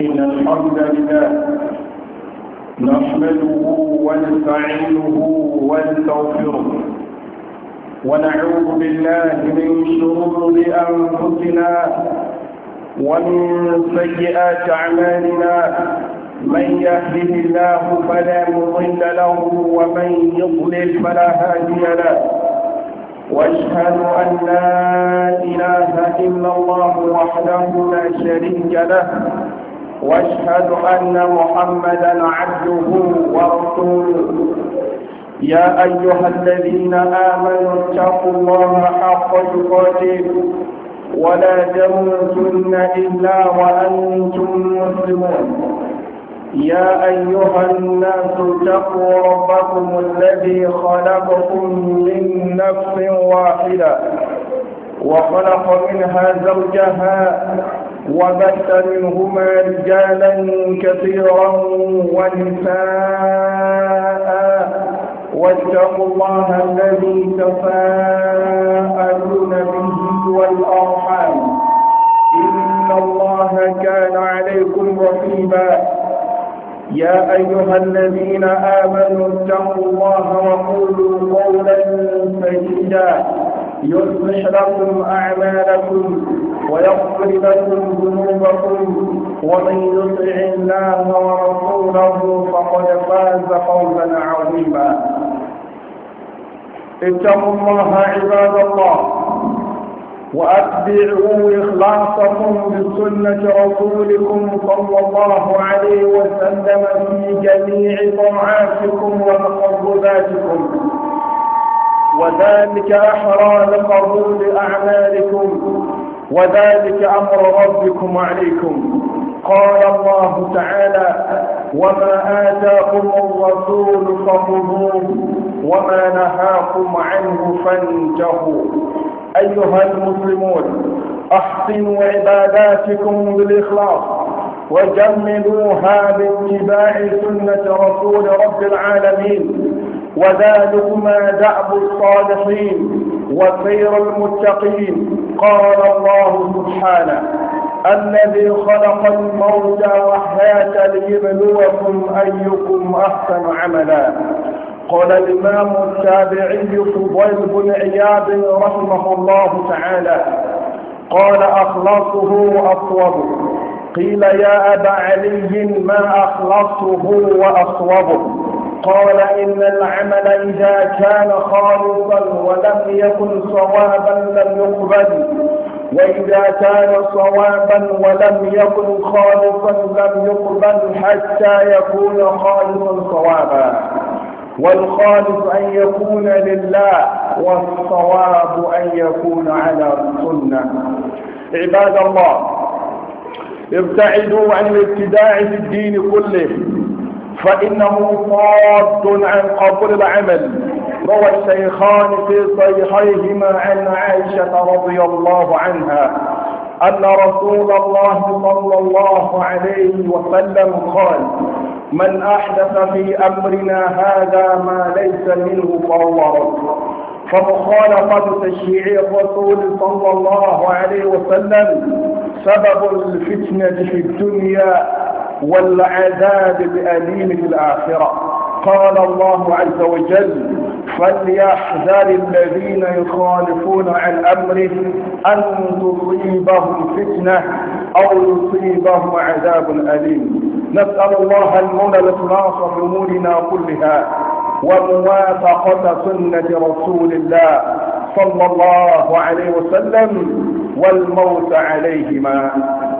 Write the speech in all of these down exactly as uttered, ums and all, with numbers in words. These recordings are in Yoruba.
إن الحمد لله نحمده ونستعينه ونستغفره ونعوذ بالله من شرور أنفسنا ومن سيئات أعمالنا من يهده الله فلا مضل له ومن يضلل فلا هادي له واشهد أن لا إله إلا الله وحده لا شريك له واشهد أن محمدا عبده ورسوله يا أيها الذين آمنوا اتقوا الله حق تقاته ولا تموتن إلا وأنتم مسلمون يا أيها الناس اتقوا ربكم الذي خلقكم من نفس واحدة وخلق منها زوجها وبث منهما رجالا كثيرا ونساء واتقوا الله الذي تساءلون به والأرحام إن الله كان عليكم رقيبا يا أيها الذين آمنوا اتقوا الله وقولوا قولا سديدا يصلح لكم أعمالكم ويغفر لكم ذنوبكم ومن يطع الله ورسوله فقد فاز فوزا عظيما اتقوا الله عباد الله وأتبعوا إخلاصكم بسنة رسولكم صلى الله عليه وسلم في جميع طاعاتكم وتقرباتكم وذلك أحرى لقبول أعمالكم وذلك أمر ربكم عليكم قال الله تعالى وما آتاكم الرسول فخذوه وما نهاكم عنه فانتهوا أيها المسلمون أحسنوا عباداتكم بالإخلاص وجملوها باتباع سنة رسول رب العالمين وذلكما دأب الصالحين وخير المتقين قال الله سبحانه الذي خلق الموت والحياة ليبلوكم أيكم أحسن عملا قال الإمام التابعي فضيل بن عياض رحمه الله تعالى قال أخلصه وأصوبه قيل يا أبا علي ما أخلصه وأصوبه قال إن العمل إذا كان خالصا ولم يكن صوابا لم يقبل وإذا كان صوابا ولم يكن خالصا لم يقبل حتى يكون خالصا صوابا والخالص أن يكون لله والصواب أن يكون على السنة عباد الله ابتعدوا عن الابتداع في الدين كله فإنه صاد عن قبول العمل روى الشيخان في صحيحيهما عن عائشة رضي الله عنها أن رسول الله صلى الله عليه وسلم قال من أحدث في أمرنا هذا ما ليس منه فهو رد فمخالفة تشريع الرسول صلى الله عليه وسلم سبب الفتنة في الدنيا والعذاب بأليم في الآخرة قال الله عز وجل فليحذر الذين يخالفون عن أمره أن تصيبهم فتنة أو يصيبهم عذاب أليم نسأل الله المولى الإخلاص في أمورنا كلها وموافقة سنة رسول الله صلى الله عليه وسلم والموت عليهما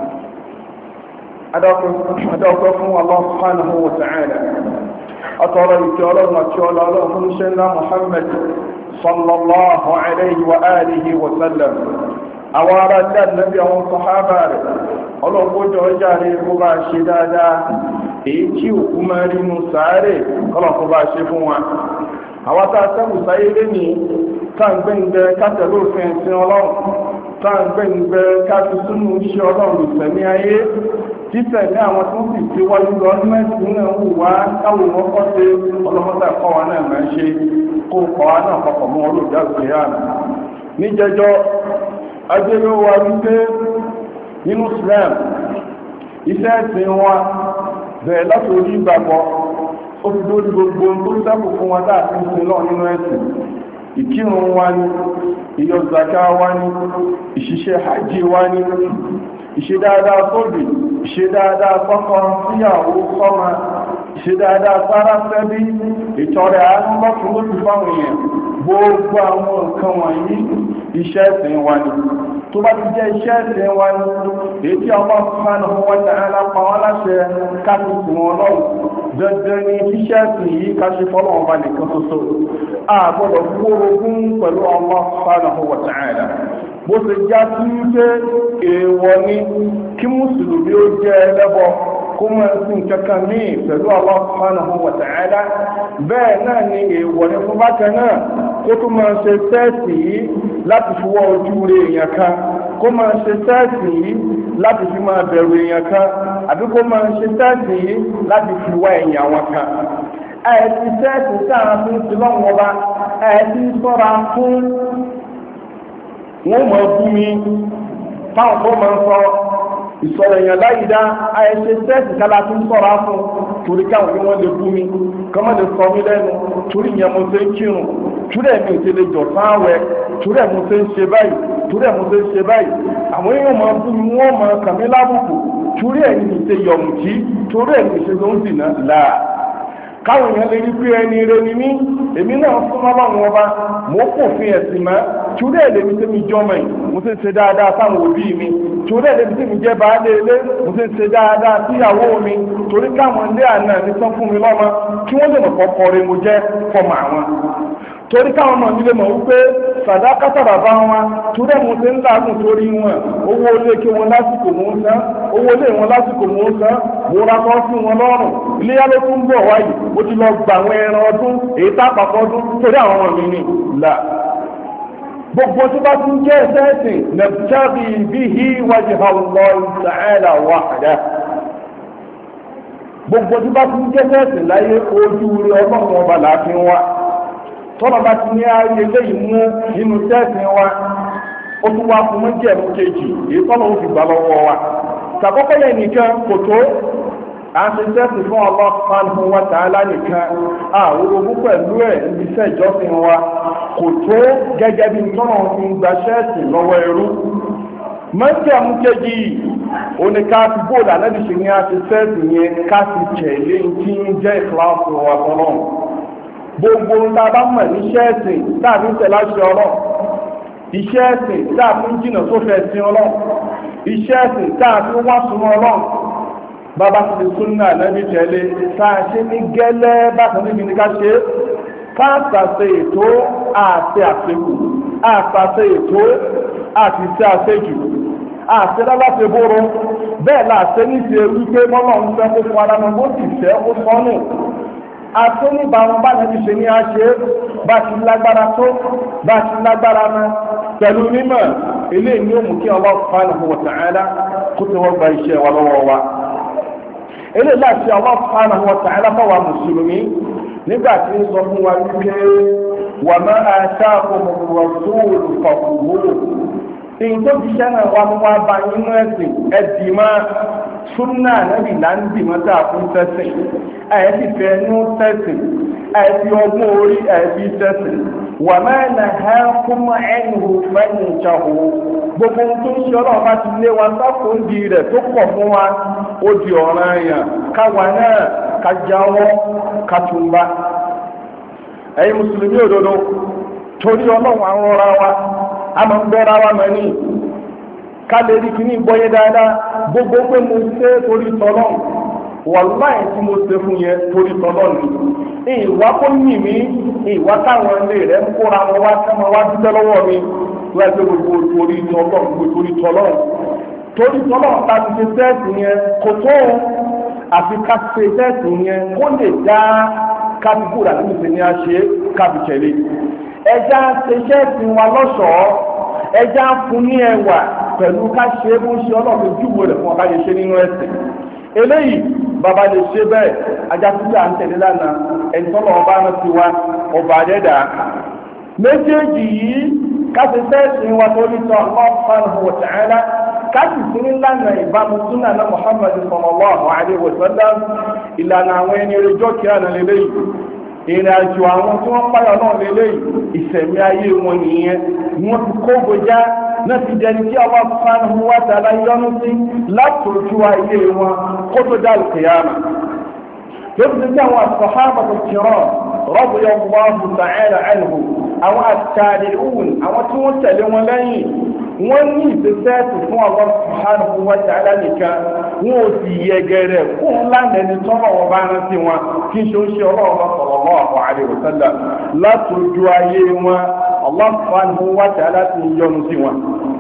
أدعوكم الله سبحانه وتعالى أترى الكلام أترى سيدنا محمد صلى الله عليه وآله وسلم أوارد النبي والصحابة ọlọ́gbọ́jọ́ ọjáre kó bá ṣe dáadáa èyí tí òkú máa rí mú sàárè kọ́lọ̀kọ́ bá ṣe fún wa àwọn tàà sẹ́kù sáyé lé ní tàǹgbẹ̀ǹgbẹ̀ kátẹ̀lófin ẹ̀sìn ọlọ́run tàǹgbẹ̀ǹgbẹ̀ káfi súnú iṣẹ́ ọlọ́run ìsẹ̀mí ayé títẹ̀lé àwọn tó sì ti wáyé lọ ní mẹ́sìn náà wù wá káwọn wọn kọ́ sí ọlọ́mọdé ẹ̀kọ́ wa náà máa ṣe kó kọ́ wa náà papọ̀ mọ́ olóògbé àgbéyà níjẹjọ́ ajẹ́rẹ́ wa wípé nínú Islam iṣẹ́ ẹ̀sìn wa bẹ̀rẹ̀ láti orí ìgbàgbọ́ ó fi lórí gbogbo tó sẹ́kù fún wa láti ń sin náà nínú ẹ̀sìn ìkírun wa ní ìyọ zaka wa ní ìṣiṣẹ́ hajj wa ní ìṣe dáadáa sóbì ìṣe dáadáa sọ́kọ síyàwó sọ́mọ ìṣe dáadáa sára sẹ́bí ìtọrẹ àánú lọ́kùn ló ti fáwọn èèyàn gbogbo àwọn nǹkan wọ̀nyí iṣẹ́ ẹ̀sìn wa ní tó bá ti jẹ́ iṣẹ́ ẹ̀sìn wa ní èyí tí Allah subhanahu wa ta'ala pa wọ́n láṣẹ káàkiri wọn lọ́wọ́ dandan ní iṣẹ́ ẹ̀sìn yìí ká ṣe fọ́lọ́ ọba nìkan ṣoṣo a gbọ́dọ̀ gbórogún pẹ̀lú Allah subhanahu wa ta'ala bó ṣe já sí wípé èèwọ̀ ni kí mùsùlùmí ó jẹ́ ẹlẹ́bọ kó máa sí kankan míì pẹ̀lú Allah subhanahu wa ta'ala bẹ́ẹ̀ náà ni èèwọ̀ ni fún bákan náà kó tó máa ṣe tẹ́ẹ̀sì yìí láti fi wọ́ ojú rẹ̀ èèyàn kan kó máa ṣe tẹ́ẹ̀sì yìí láti fi máa bẹ̀rù èèyàn kan àbí kó máa ṣe tẹ́ẹ̀sì yìí láti fi wá èèyàn wọn kan ẹ̀ẹ́dì tẹ́ẹ̀sì sáà fún ìlọ́wọ́ ọba ẹ̀ẹ́dì sọ́ra fún wọ́n mọ̀ bú mi táwọn tó máa ń sọ ìsọ̀rọ̀ èèyàn láyìídá àìṣe tẹ́ẹ̀sì kálá tó ń sọ̀rọ̀ fún torí káwọn tí wọ́n lè bú mi kọ́mọ́ lè sọ mí lẹ́nu torí ìyẹn mo ṣe ń kírun torí ẹ̀mí ti lè jọ̀ sáwẹ̀ torí ẹ̀ mo ṣe ń ṣe báyìí torí ẹ̀ mo ṣe ń ṣe báyìí àwọn èèyàn máa bú mi wọ́n máa kàn mí lábùkù torí ẹ̀ ní ṣe yọ̀mùtí torí ẹ̀ ní ṣe ló ń dìnnà láà káwọn èèyàn lè rí pé ẹni rẹ ni mí èmi náà súnmọ́ láwọn ọba mo kò fi ẹ̀sìn mọ́ torí ẹ̀ lèmi tẹ́mi jọmọ yìí mo ti ń ṣe dáadáa sáwọn òbí mi torí ẹ̀ lèmi tẹ́mi jẹ́ baálé ilé mo ti ń ṣe dáadáa síyàwó mi torí káwọn ilé àná mi tán fún mi lọ́mọ kí wọ́n lè mọ̀ kọ́kọ́ rẹ mo jẹ́ fọmọ àwọn torí káwọn ọmọ mi lè mọ̀ wípé sàdákátà bàbá wọn torí ẹ̀ mo ti ń lágùn torí wọn owó ilé kí wọn lásìkò mò ń san owó ilé wọn lásìkò mò ń san mo ra kọ́ sí wọn lọ́rùn iléyà ló tún bọ̀ wáyé mo ti lọ gbà àwọn ẹran ọdún èyí tá àpapọ̀ ọdún torí àwọn ọmọ mi ní là gbogbo tó bá tún jẹ́ ẹ̀sẹ̀ ẹ̀sìn nabtaghi bihi wajha Allah ta'ala wahda gbogbo tó bá tún jẹ́ ẹ̀sìn láyé ojú rí ọlọ́run ọba láàfin wa tọ́nà bá ti ní ayé léyìí mú nínú tẹ́ẹ̀sìn wa ó tún wá fún mọ́jẹ̀mú kejì èyí tọ́nà ó fi gbà lọ́wọ́ wa tàkọ́kọ́ yẹn nìkan kò tó à ń ṣe tẹ́ẹ̀sìn fún Allah subhanahu wa ta'ala nìkan àwọn ogún pẹ̀lú ẹ̀ níbi iṣẹ́ ìjọsìn wa kò tó gẹ́gẹ́ bí tọ́nà fi ń gba ṣẹ́ẹ̀sì lọ́wọ́ ẹrú mọ́jẹ̀mú kejì òní ká fi bóòlù ànábì ṣe ní a ṣe tẹ́ẹ̀sì yẹn ká fi tẹ̀lé tí ń jẹ́ ìkíláàsì wa tọ́nà gbogbo ta bá mọ̀ ní iṣẹ́ ẹ̀sìn tàbí tẹ̀láṣẹ ọlọ́run iṣẹ́ ẹ̀sìn tàbí jìnà tó fẹ́ sí ọlọ́run iṣẹ́ ẹ̀sìn tàbí wá súnmọ́ ọlọ́run bàbá ti di súnà lẹ́bí tẹ̀lé táà ṣe ní gẹ́lẹ́ bákan níbi ní ká ṣe káàtàṣe ètò àti àṣekù àtàṣe ètò àti iṣẹ́ àṣejù àti láláṣẹ bóró bẹ́ẹ̀ láṣẹ ní ti ewu pé mọ́lọ́ ń fẹ́ kó fún ara mọ́ bó sì fẹ́ kó sọ́nù àtúnibàwọn bá nàbí ṣe ní àṣẹ bá ti lágbára tó bá ti lágbára mọ́ pẹ̀lú mímọ̀ ilé ní ó mú kí Allah subhanahu wa ta'ala kó tí wọ́n gba iṣẹ́ wa lọ́wọ́ wa ilé láti Allah subhanahu wa ta'ala fáwa mùsùlùmí nígbà tí ń sọ fún wa wípé wa ma ataakum ar-rasulu fakhudhuhu èyí tó fi ṣẹ́nà wa mú wa bá yín nú ẹ̀sìn ẹ̀dì máa súnà nábì là ń dì mọ́ tá a fún sẹ́sìn àyẹ̀fì fẹ́ nú sẹ́sìn àyẹ̀fì ọgbọ́n orí àyẹ̀fì sẹ́sìn wà máa nà ha fún ẹ̀yìn fẹ́yìn ìṣàwó gbogbo ohun tó ń ṣe ọlọ́run bá ti lé wa sáfòndì rẹ̀ tó pọ̀ fún wa ó di ọ̀ràn àyàn káwa náà ká jáwọ́ ká túnbá ẹ̀yin mùsùlùmí òdodo torí ọlọ́run àwọn ọ̀rá wa a máa ń gbọ́ra wa mọ̀ ní ká lè rí kí ní gbọ́yé dáadáa gbogbo pé mo ṣe torí tọ́lọ́ wàláhì tí mo ṣe fún yẹn torí tọ́lọ́ ni ìwà kó yìn mí ìwà táwọn ilé rẹ̀ ń kóra wọn wá sẹ́mọ wá dúpẹ́ lọ́wọ́ mi láti gbogbo torí tọ́lọ́ gbogbo torí tọ́lọ́ torí tọ́lọ́ ta ti ṣe tẹ́ẹ̀sì yẹn kò tó àfi ká ṣe tẹ́ẹ̀sì yẹn kó lè dá kábíkù rà nínú ìṣẹ́ ní a ṣe kábíkẹ̀lé ẹja ṣeṣẹ́ ti wa lọ́ṣọ̀ọ́ ẹja fún ní ẹwà pẹ̀lú ká ṣe bó ṣe ọlọ́run júwò rẹ̀ fún ọba lè ṣe nínú ẹ̀sìn eléyìí bàbá lè ṣe bẹ́ẹ̀ ajá títí à ń tẹ̀lé lánàá ẹni tọ́lọ̀ ọba náà ti wá ọba àdẹ́dà méjèèjì yìí ká ṣe fẹ́ẹ̀sì wa tó ní sọ Allah subhanahu wa ta'ala káàkiri sí nílànà ìbámu súnà náà Muhammad sallallahu alaihi wasallam ìlànà àwọn ẹni rẹjọ́ kí á nà lélẹ́yìí ìrìn àjò àwọn tí wọ́n páyọ̀ náà lélẹ́yìí ìṣẹ̀mí ayé wọn nìyẹn wọ́n ti kó gbòjá náà ti dẹni tí Allah subhanahu wa ta'ala yọ́nú sí látòjú ayé wọn kó tó dá al-qiyama tó ti dí àwọn as-sahaba al-kiram radiyallahu ta'ala anhum àwọn at-tabi'un àwọn tí wọ́n tẹ̀lé wọn lẹ́yìn wọ́n ní ìfẹ́sẹ́ẹ̀tì fún Allah subhanahu wa ta'ala nìkan wọ́n ò sì yẹgẹrẹ fún lánàá tọ́lọ̀ wọn bá rán sí wọn kí n ṣe ó ṣe ọlọ́run sallallahu alaihi wasallam látòjú ayé wọn Allah subhanahu wa ta'ala ti yọ́nú sí wọn.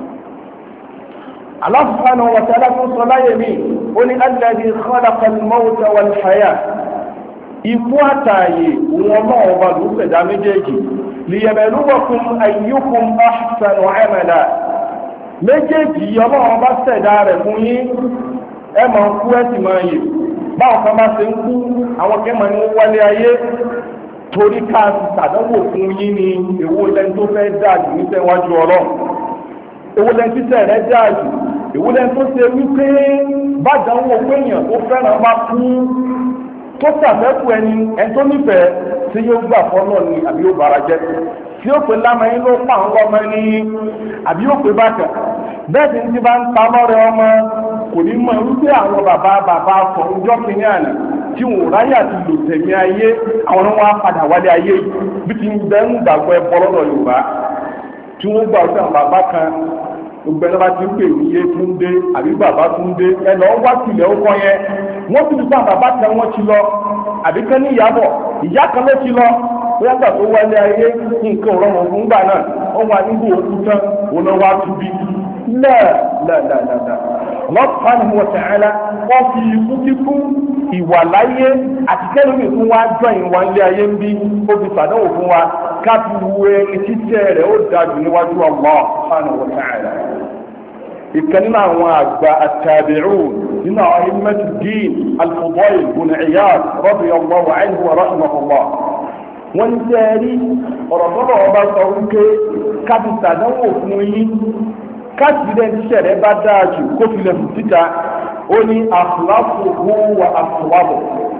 Allah subhanahu wa ta'ala tún sọ láyé mi ó ní alladhi khalaqa al-mawta wal-hayah ikú àtàyè wọn náà ọba ló ṣẹ̀dá méjèèjì liyabluwakum ayyukum ahsanu amala méjèèjì ọlọ́run bá ṣẹ̀dá rẹ̀ fún yín ẹ máa ń kú ẹ sì máa yè báwọn kan bá ṣe ń kú àwọn kẹ́mọ̀ ní wálé ayé torí ká ṣàdánwò fún yín ni èwo lẹ́ni tó fẹ́ dáa jù ní sẹ́wájú ọlọ́run èwo lẹ́ni títẹ̀ rẹ̀ dáa jù èwo lẹ́ni tó ṣe wípé bàdánwò péyàn tó fẹ́ràn bá kú tó ṣàfẹ́kù ẹni ẹni tó nífẹ̀ẹ́ tí yóò gbà fọ́nà ni àbí yóò bára jẹ́ tí ó pè lámàáyín ló pa àwọn ọmọ ní àbí yóò pè bákan bẹ́ẹ̀ tí ti bá ń ta lọ́rẹ̀ ọmọ kò ní mọ̀ wípé àwọn bàbá bàbá fọ̀ ọjọ́ kìíní àná tí wọn ò ráyà ti lò tẹ̀mí ayé àwọn wọn á padà wálé ayé bí ti ń bẹ́ ń gbàgbọ́ ẹbọ lọ́dọ̀ Yorùbá tí wọ́n gbà wípé àwọn bàbá kan gbogbo ẹni bá ti ń pè ní iye Túndé àbí bàbá Túndé ẹ lọ wá tilẹ̀ ó kọ́ yẹn wọ́n ti dùkọ́ bàbá kan wọ́n ti lọ àbí kan ní ìyàbọ̀ ìyá kan ló ti lọ bóyá gbà tó wálé ayé nǹkan rọrùn fún gbà náà wọ́n wà nígbò òkú tán òun náà wá túbí lẹ́ẹ̀lẹ́ẹ̀lẹ́ẹ̀lẹ́ Allah subhanahu wa ta'ala wọ́n fi ikú kíkú ìwà láyé àti kẹ́lómi fún wa jọyìn wa nílé ayé ń bí ó fi sàdánwò fún wa káfí wu ẹni títẹ́ rẹ̀ ó dájú níwájú Allah subhanahu wa ta'ala ìkan nínú àwọn àgbà at-tabi'un nínú àwọn a'immatu din al-Fudayl ibn Iyad radiyallahu anhu wa rahimahullah wọ́n ń tẹ́rí ọ̀rọ̀ tọ́lọ̀ ọba sọ wípé káfí sàdánwò fún yín káàkiri ẹni tíṣẹ́ rẹ̀ bá dáa jù kó fi lè fún síta ó ní akhlasuhu wa aswabu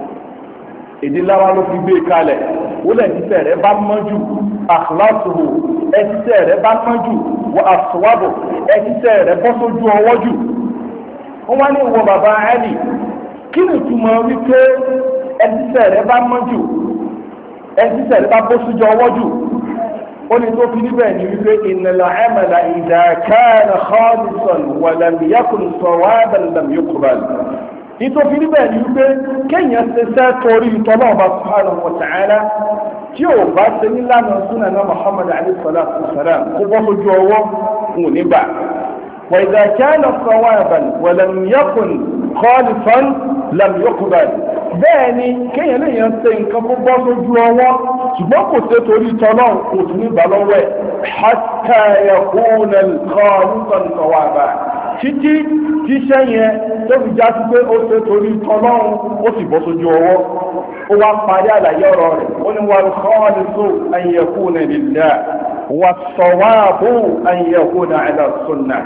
èdè lára ló fi gbé kalẹ̀ ó lẹ̀ tíṣẹ́ rẹ̀ bá mọ́ jù akhlasuhu ẹni tíṣẹ́ rẹ̀ bá mọ́ jù wa aswabu ẹni tíṣẹ́ rẹ̀ bọ́ sójú ọwọ́ jù wọ́n wá ní ìwọ bàbá Ali kí ni túmọ̀ wípé ẹni tíṣẹ́ rẹ̀ bá mọ́ jù ẹni tíṣẹ́ rẹ̀ bá bọ́ sójú ọwọ́ jù ó ní tó fi níbẹ̀ ní wípé innal amala idha kana khalisan wa lam yakun sawaban lam yuqbal ní tó fi níbẹ̀ ní wípé kéèyàn ṣe sẹ́ torí ìtọ́lọ́ ọba subhanahu wa ta'ala tí ò bá ṣe nílànà súnà náà Muhammad alayhi salatu wa salam kó bọ́ sójú ọwọ́ ń nígbà wa idha kana sawaban wa lam yakun khalisan lam yuqbal bẹ́ẹ̀ ni kéèyàn léèyàn ṣe nǹkan kó bọ́ sójú ọwọ́ ṣùgbọ́n kò ṣe torí tọ́lọ́ kò tún ní ìgbà lọ́wọ́ ẹ̀ hatta yakuna khalisan sawaba títí tíṣẹ́ yẹn tó fi já sí pé ó ṣe torí tọ́lọ́ ó sì bọ́ sójú ọwọ́ ó wá parí àlàyé ọ̀rọ̀ rẹ̀ ó ní wal khalisu an yakuna lillah was sawabu an yakuna ala sunnah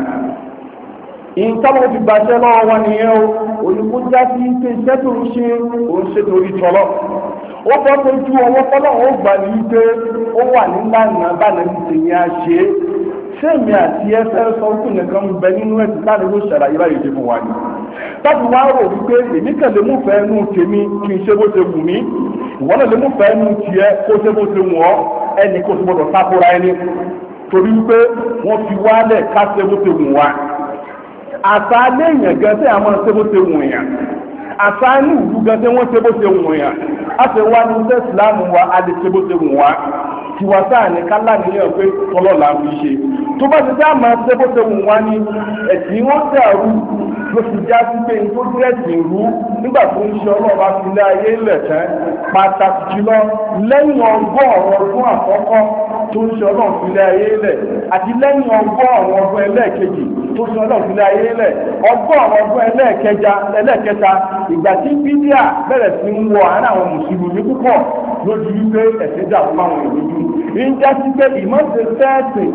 ìtọ́lọ́ fi gbàṣẹ́ lọ́wọ́ wọn nìyẹn o olùkó já sí pé iṣẹ́ tó ń ṣe òun ṣe torí tọ́lọ́ ó bọ́ tójú ọwọ́ tọ́lọ́ ó gbà ní wípé ó wà nílànà báyìí ní tèmi á ṣe é sẹ́mi àti ẹsẹ̀ sọ fún nìkan ń bẹ nínú ẹ̀sìn láti ló ṣàlàyé báyìí ṣe fún wa ni tábí wá rò wípé èmi kàn lè múfẹ́ nù tèmi kí n ṣe bó ṣe wù mí ìwọ́n lè múfẹ́ nù tiẹ̀ kó ṣe bó ṣe wù ọ́ ẹnì kó ṣe gbọdọ̀ sákóra ẹni torí wípé wọ́n fi wálẹ̀ ká ṣe bó ṣe wù wá àṣà léèyàn gan tí a máa ṣe bó ṣe wù yàn àṣà ní ìlú gan tí wọ́n ṣe bó ṣe wù yàn a ṣe wá ní ṣe ìsìlámù wa a lè ṣe bó ṣe wù wá tiwa sáà ní kálá níyàn pé tọ́lọ̀ là ń fi ṣe tó bá ti dá máa ṣe bó ṣe wù wá ní ẹ̀sìn wọn dàrú ló fi já sí pé tó dẹ́sìn rú nígbà tó ń ṣe ọlọ́ọ̀bá fi lé ayé lẹ̀ tán pàtàkì jùlọ lẹ́yìn ọgọ́rùn-ún ọdún àkọ́kọ́ tó ń ṣe ọlọ́ọ̀ fi lé ayé lẹ̀ àti lẹ́yìn ọgọ́rùn-ún ọdún ẹlẹ́ẹ̀kejì tó ṣe ọlọ́ọ̀ fi lé ayé lẹ̀ ọgọ́rùn-ún ọdún ẹlẹ́ẹ̀kẹta ẹlẹ́ẹ̀kẹta ìgbà tí bídíà bẹ̀rẹ̀ sí ń wọ àárín àwọn mùsùlùmí púpọ̀ lójú wípé ẹ̀sìn dà fún àwọn ìlú ń já sí pé ìmọ̀ọ́sẹ̀ fẹ́ẹ̀sì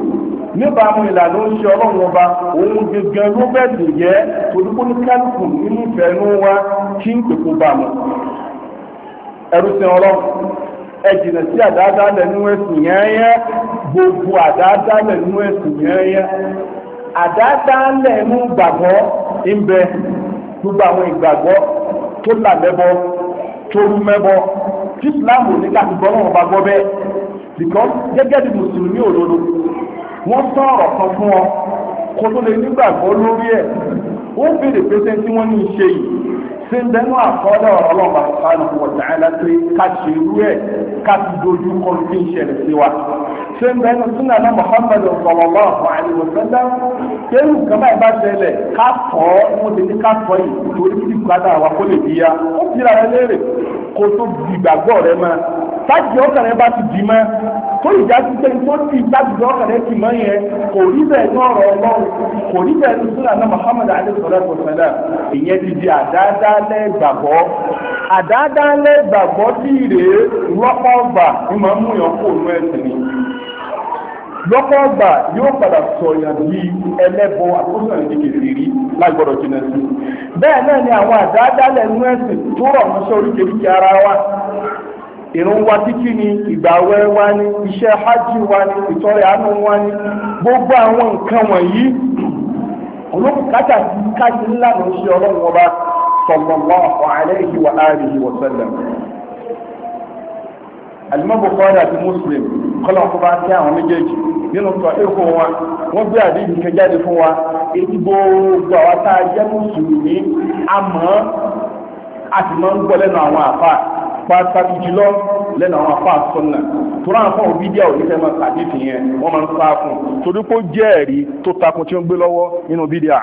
nípa àwọn ìlànà oṣù ọlọ́run ọba òun gẹ́gẹ́ ló bẹ̀sì yẹ torípó ní kálukú nínú ìfẹ́nú wa kí ń pèkó bá mu ẹrú sin ọlọ́run ẹ jìnà sí àdáadáa lẹ́nu ẹ̀sìn yẹ́nyẹ́ gbogbo àdáadáa lẹ́nu ẹ̀sìn yẹ́nyẹ́ àdáadáa lẹ́nu gbàgbọ́ ń bẹ gbogbo àwọn ìgbàgbọ́ tó là mẹ́bọ tó rú mẹ́bọ tí Ìsìláàmù ní káàkiri gbọ́ náà bá gbọ́ bẹ́ẹ̀ because gẹ́gẹ́ bí mùsùlùmí òdodo wọ́n sọ̀rọ̀ kan fún ọ kó tó lè nígbàgbọ́ lórí ẹ̀ ó bèèrè pé sẹ́ńtí wọ́n ní í ṣe yìí ṣe ń bẹnu àkọọ́lẹ̀ ọ̀rọ̀ ọlọ́ọ̀bà subhanahu wa ta'ala pé ká ṣe irú ẹ̀ ká ti dojú kọ tí ń ṣẹlẹ̀ sí wa ṣe ń bẹnu súnà náà Muhammad sallallahu alaihi wa sallam kéwù kan báyìí bá ṣẹlẹ̀ ká tọ́ wọ́n ti ní ká tọ́ yìí torí kí ìgbádà wa kó lè bí ya ó fi ra rẹ léèrè kó tó gbìgbàgbọ́ rẹ mọ́ tájì ọkàn rẹ bá ti dì mọ́ tó ìjà sí pé tó ti tájì ọkàn rẹ ti mọ́ yẹn kò rí bẹ́ẹ̀ ní ọ̀rọ̀ ọlọ́run kò rí bẹ́ẹ̀ ní súnà náà Muhammad alaihi salatu wa sallam ìyẹn ti di àdáadáa lẹ́gbàgbọ́ àdáadáa lẹ́gbàgbọ́ tí rèé lọ́pọ̀ ọgbà ní máa mú yàn kó nú ẹ̀sìn ni lọ́pọ̀ ọgbà yóò padà sọ̀yàn bí ẹlẹ́bọ àkóso ìdíkèsì rí lágbọ́dọ̀ jìnà sí bẹ́ẹ̀ náà ni àwọn àdáadáa lẹ́nu ẹ̀sìn tó rọ̀ mọ́ṣẹ́ oríkèéríkèé ara wa ìrun wa kíkí ni ìgbàwẹ̀ wa ni iṣẹ́ hajj wa ni ìtọrẹ àánú wa ni gbogbo àwọn nǹkan wọ̀nyí olókùnkátà sí káyí ńlá ló ń ṣe ọlọ́run ọba sallallahu alayhi wa alihi wa sallam. Al-Imam Bukhari àti Muslim kọ́lọ̀ kó bá kí àwọn méjèèjì nínú sọ èkó wa wọ́n gbé àdéhùn kan jáde fún wa èyí gbogbo àwọn tá a jẹ́ mùsùlùmí àmọ́ àti máa ń gbọ́ lẹ́nu àwọn àfà pàtàkì jùlọ lẹ́nu àwọn àfà sọ́nà tó ráhùn fún òbí díẹ̀ òní fẹ́ máa tàbí fìyẹn wọ́n máa ń sá fún torí pé ó jẹ́ ẹ̀rí tó takun tí ó ń gbé lọ́wọ́ nínú bídíà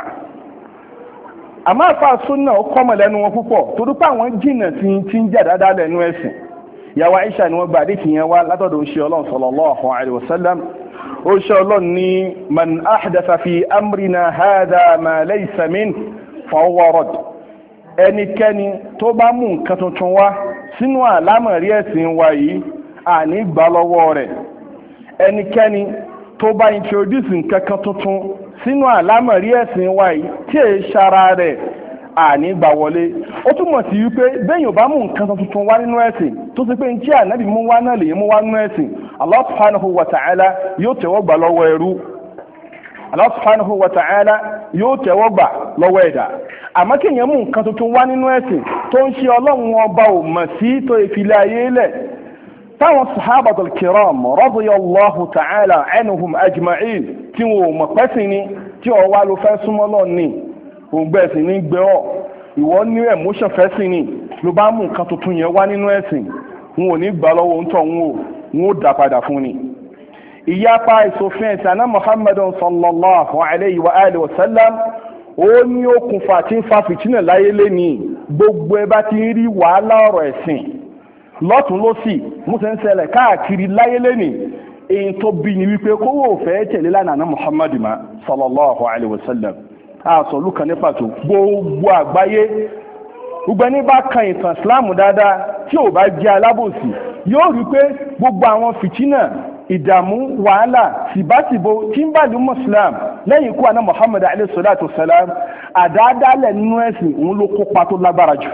àmọ́ àfà sọ́nà ó kọ́mọ̀ lẹ́nu wọn púpọ̀ torí pé àwọn jìnnà tí ń tí ń jà dáadáa lẹ́nu ẹ̀sìn ìyàwó Aisha ni wọ́n gba àdéhùn yẹn wá látọ̀dọ̀ òṣìṣẹ́ Ọlọ́run sallallahu alaihi wasallam òṣìṣẹ́ Ọlọ́run ní man ahdatha fi amrina hadha ma laysa min fa huwa radd ẹnikẹ́ni tó bá mú nǹkan tuntun wá sínú àlámọ̀rí ẹ̀sìn wa yìí àní gbà lọ́wọ́ rẹ̀ ẹnikẹ́ni tó bá introduce nǹkan kan tuntun sínú àlámọ̀rí ẹ̀sìn wa yìí tí èé ṣara rẹ̀ àní gbà wọlé ó túmọ̀ sí wípé bẹ́yìn ò bá mú nǹkan tuntun wá nínú ẹ̀sìn tó ti pé ní tí ànábì mú wá náà lè mú wá nínú ẹ̀sìn Allah subhanahu wa ta'ala yóò tẹ̀wọ́ gbà lọ́wọ́ ẹrú Allah subhanahu wa ta'ala yóò tẹ̀wọ́ gbà lọ́wọ́ ẹ̀dá àmọ́ kí èèyàn mú nǹkan tuntun wá nínú ẹ̀sìn tó ń ṣe ọlọ́run ọba ò mọ̀ sí tó ìfilẹ̀ ayé lẹ̀ táwọn sahabatul kiram radiyallahu ta'ala anhum ajma'in tí wọn ò mọ̀ pẹ́sìn ni tí ọ wá ló fẹ́ súnmọ́ lọ ní òǹgbẹ́ ẹ̀sìn ní gbé ọ ìwọ ní emotion fẹ́sìn ni ló bá mú nǹkan tuntun yẹn wá nínú ẹ̀sìn wọn ò ní gbà lọ́wọ́ ń tọ̀ wọn ò wọn ò dá padà fún ni ìyapa ìsòfin ẹ̀sìn àná muhammadun sallallahu alayhi wa alihi wa sallam ó ní okùnfà tí ń fa fìtínà láyé lẹ́ni gbogbo ẹ bá ti ń rí wàhálà ọ̀rọ̀ ẹ̀sìn lọ́tún lọ́sì múṣẹ́ ń ṣẹlẹ̀ káàkiri láyé lẹ́ni èyí tó bí ni wípé kówó òfẹ́ tẹ̀lé lánàá muhammadu ma sallallahu alayhi wa sallam àṣọlù kan ní pàtó gbogbo àgbáyé gbogbo ẹni bá kan ìtàn islam dáadáa tí ò bá jẹ́ alábòsí yóò rí pé gbogbo àwọn fìtínà ìdààmú wàhálà tìbátìbò tí ń bàlú muslim lẹ́yìn ikú àná muhammad alayhi salatu salam àdáadáalẹ̀ nínú ẹ̀sìn òun ló kópa tó lágbára jù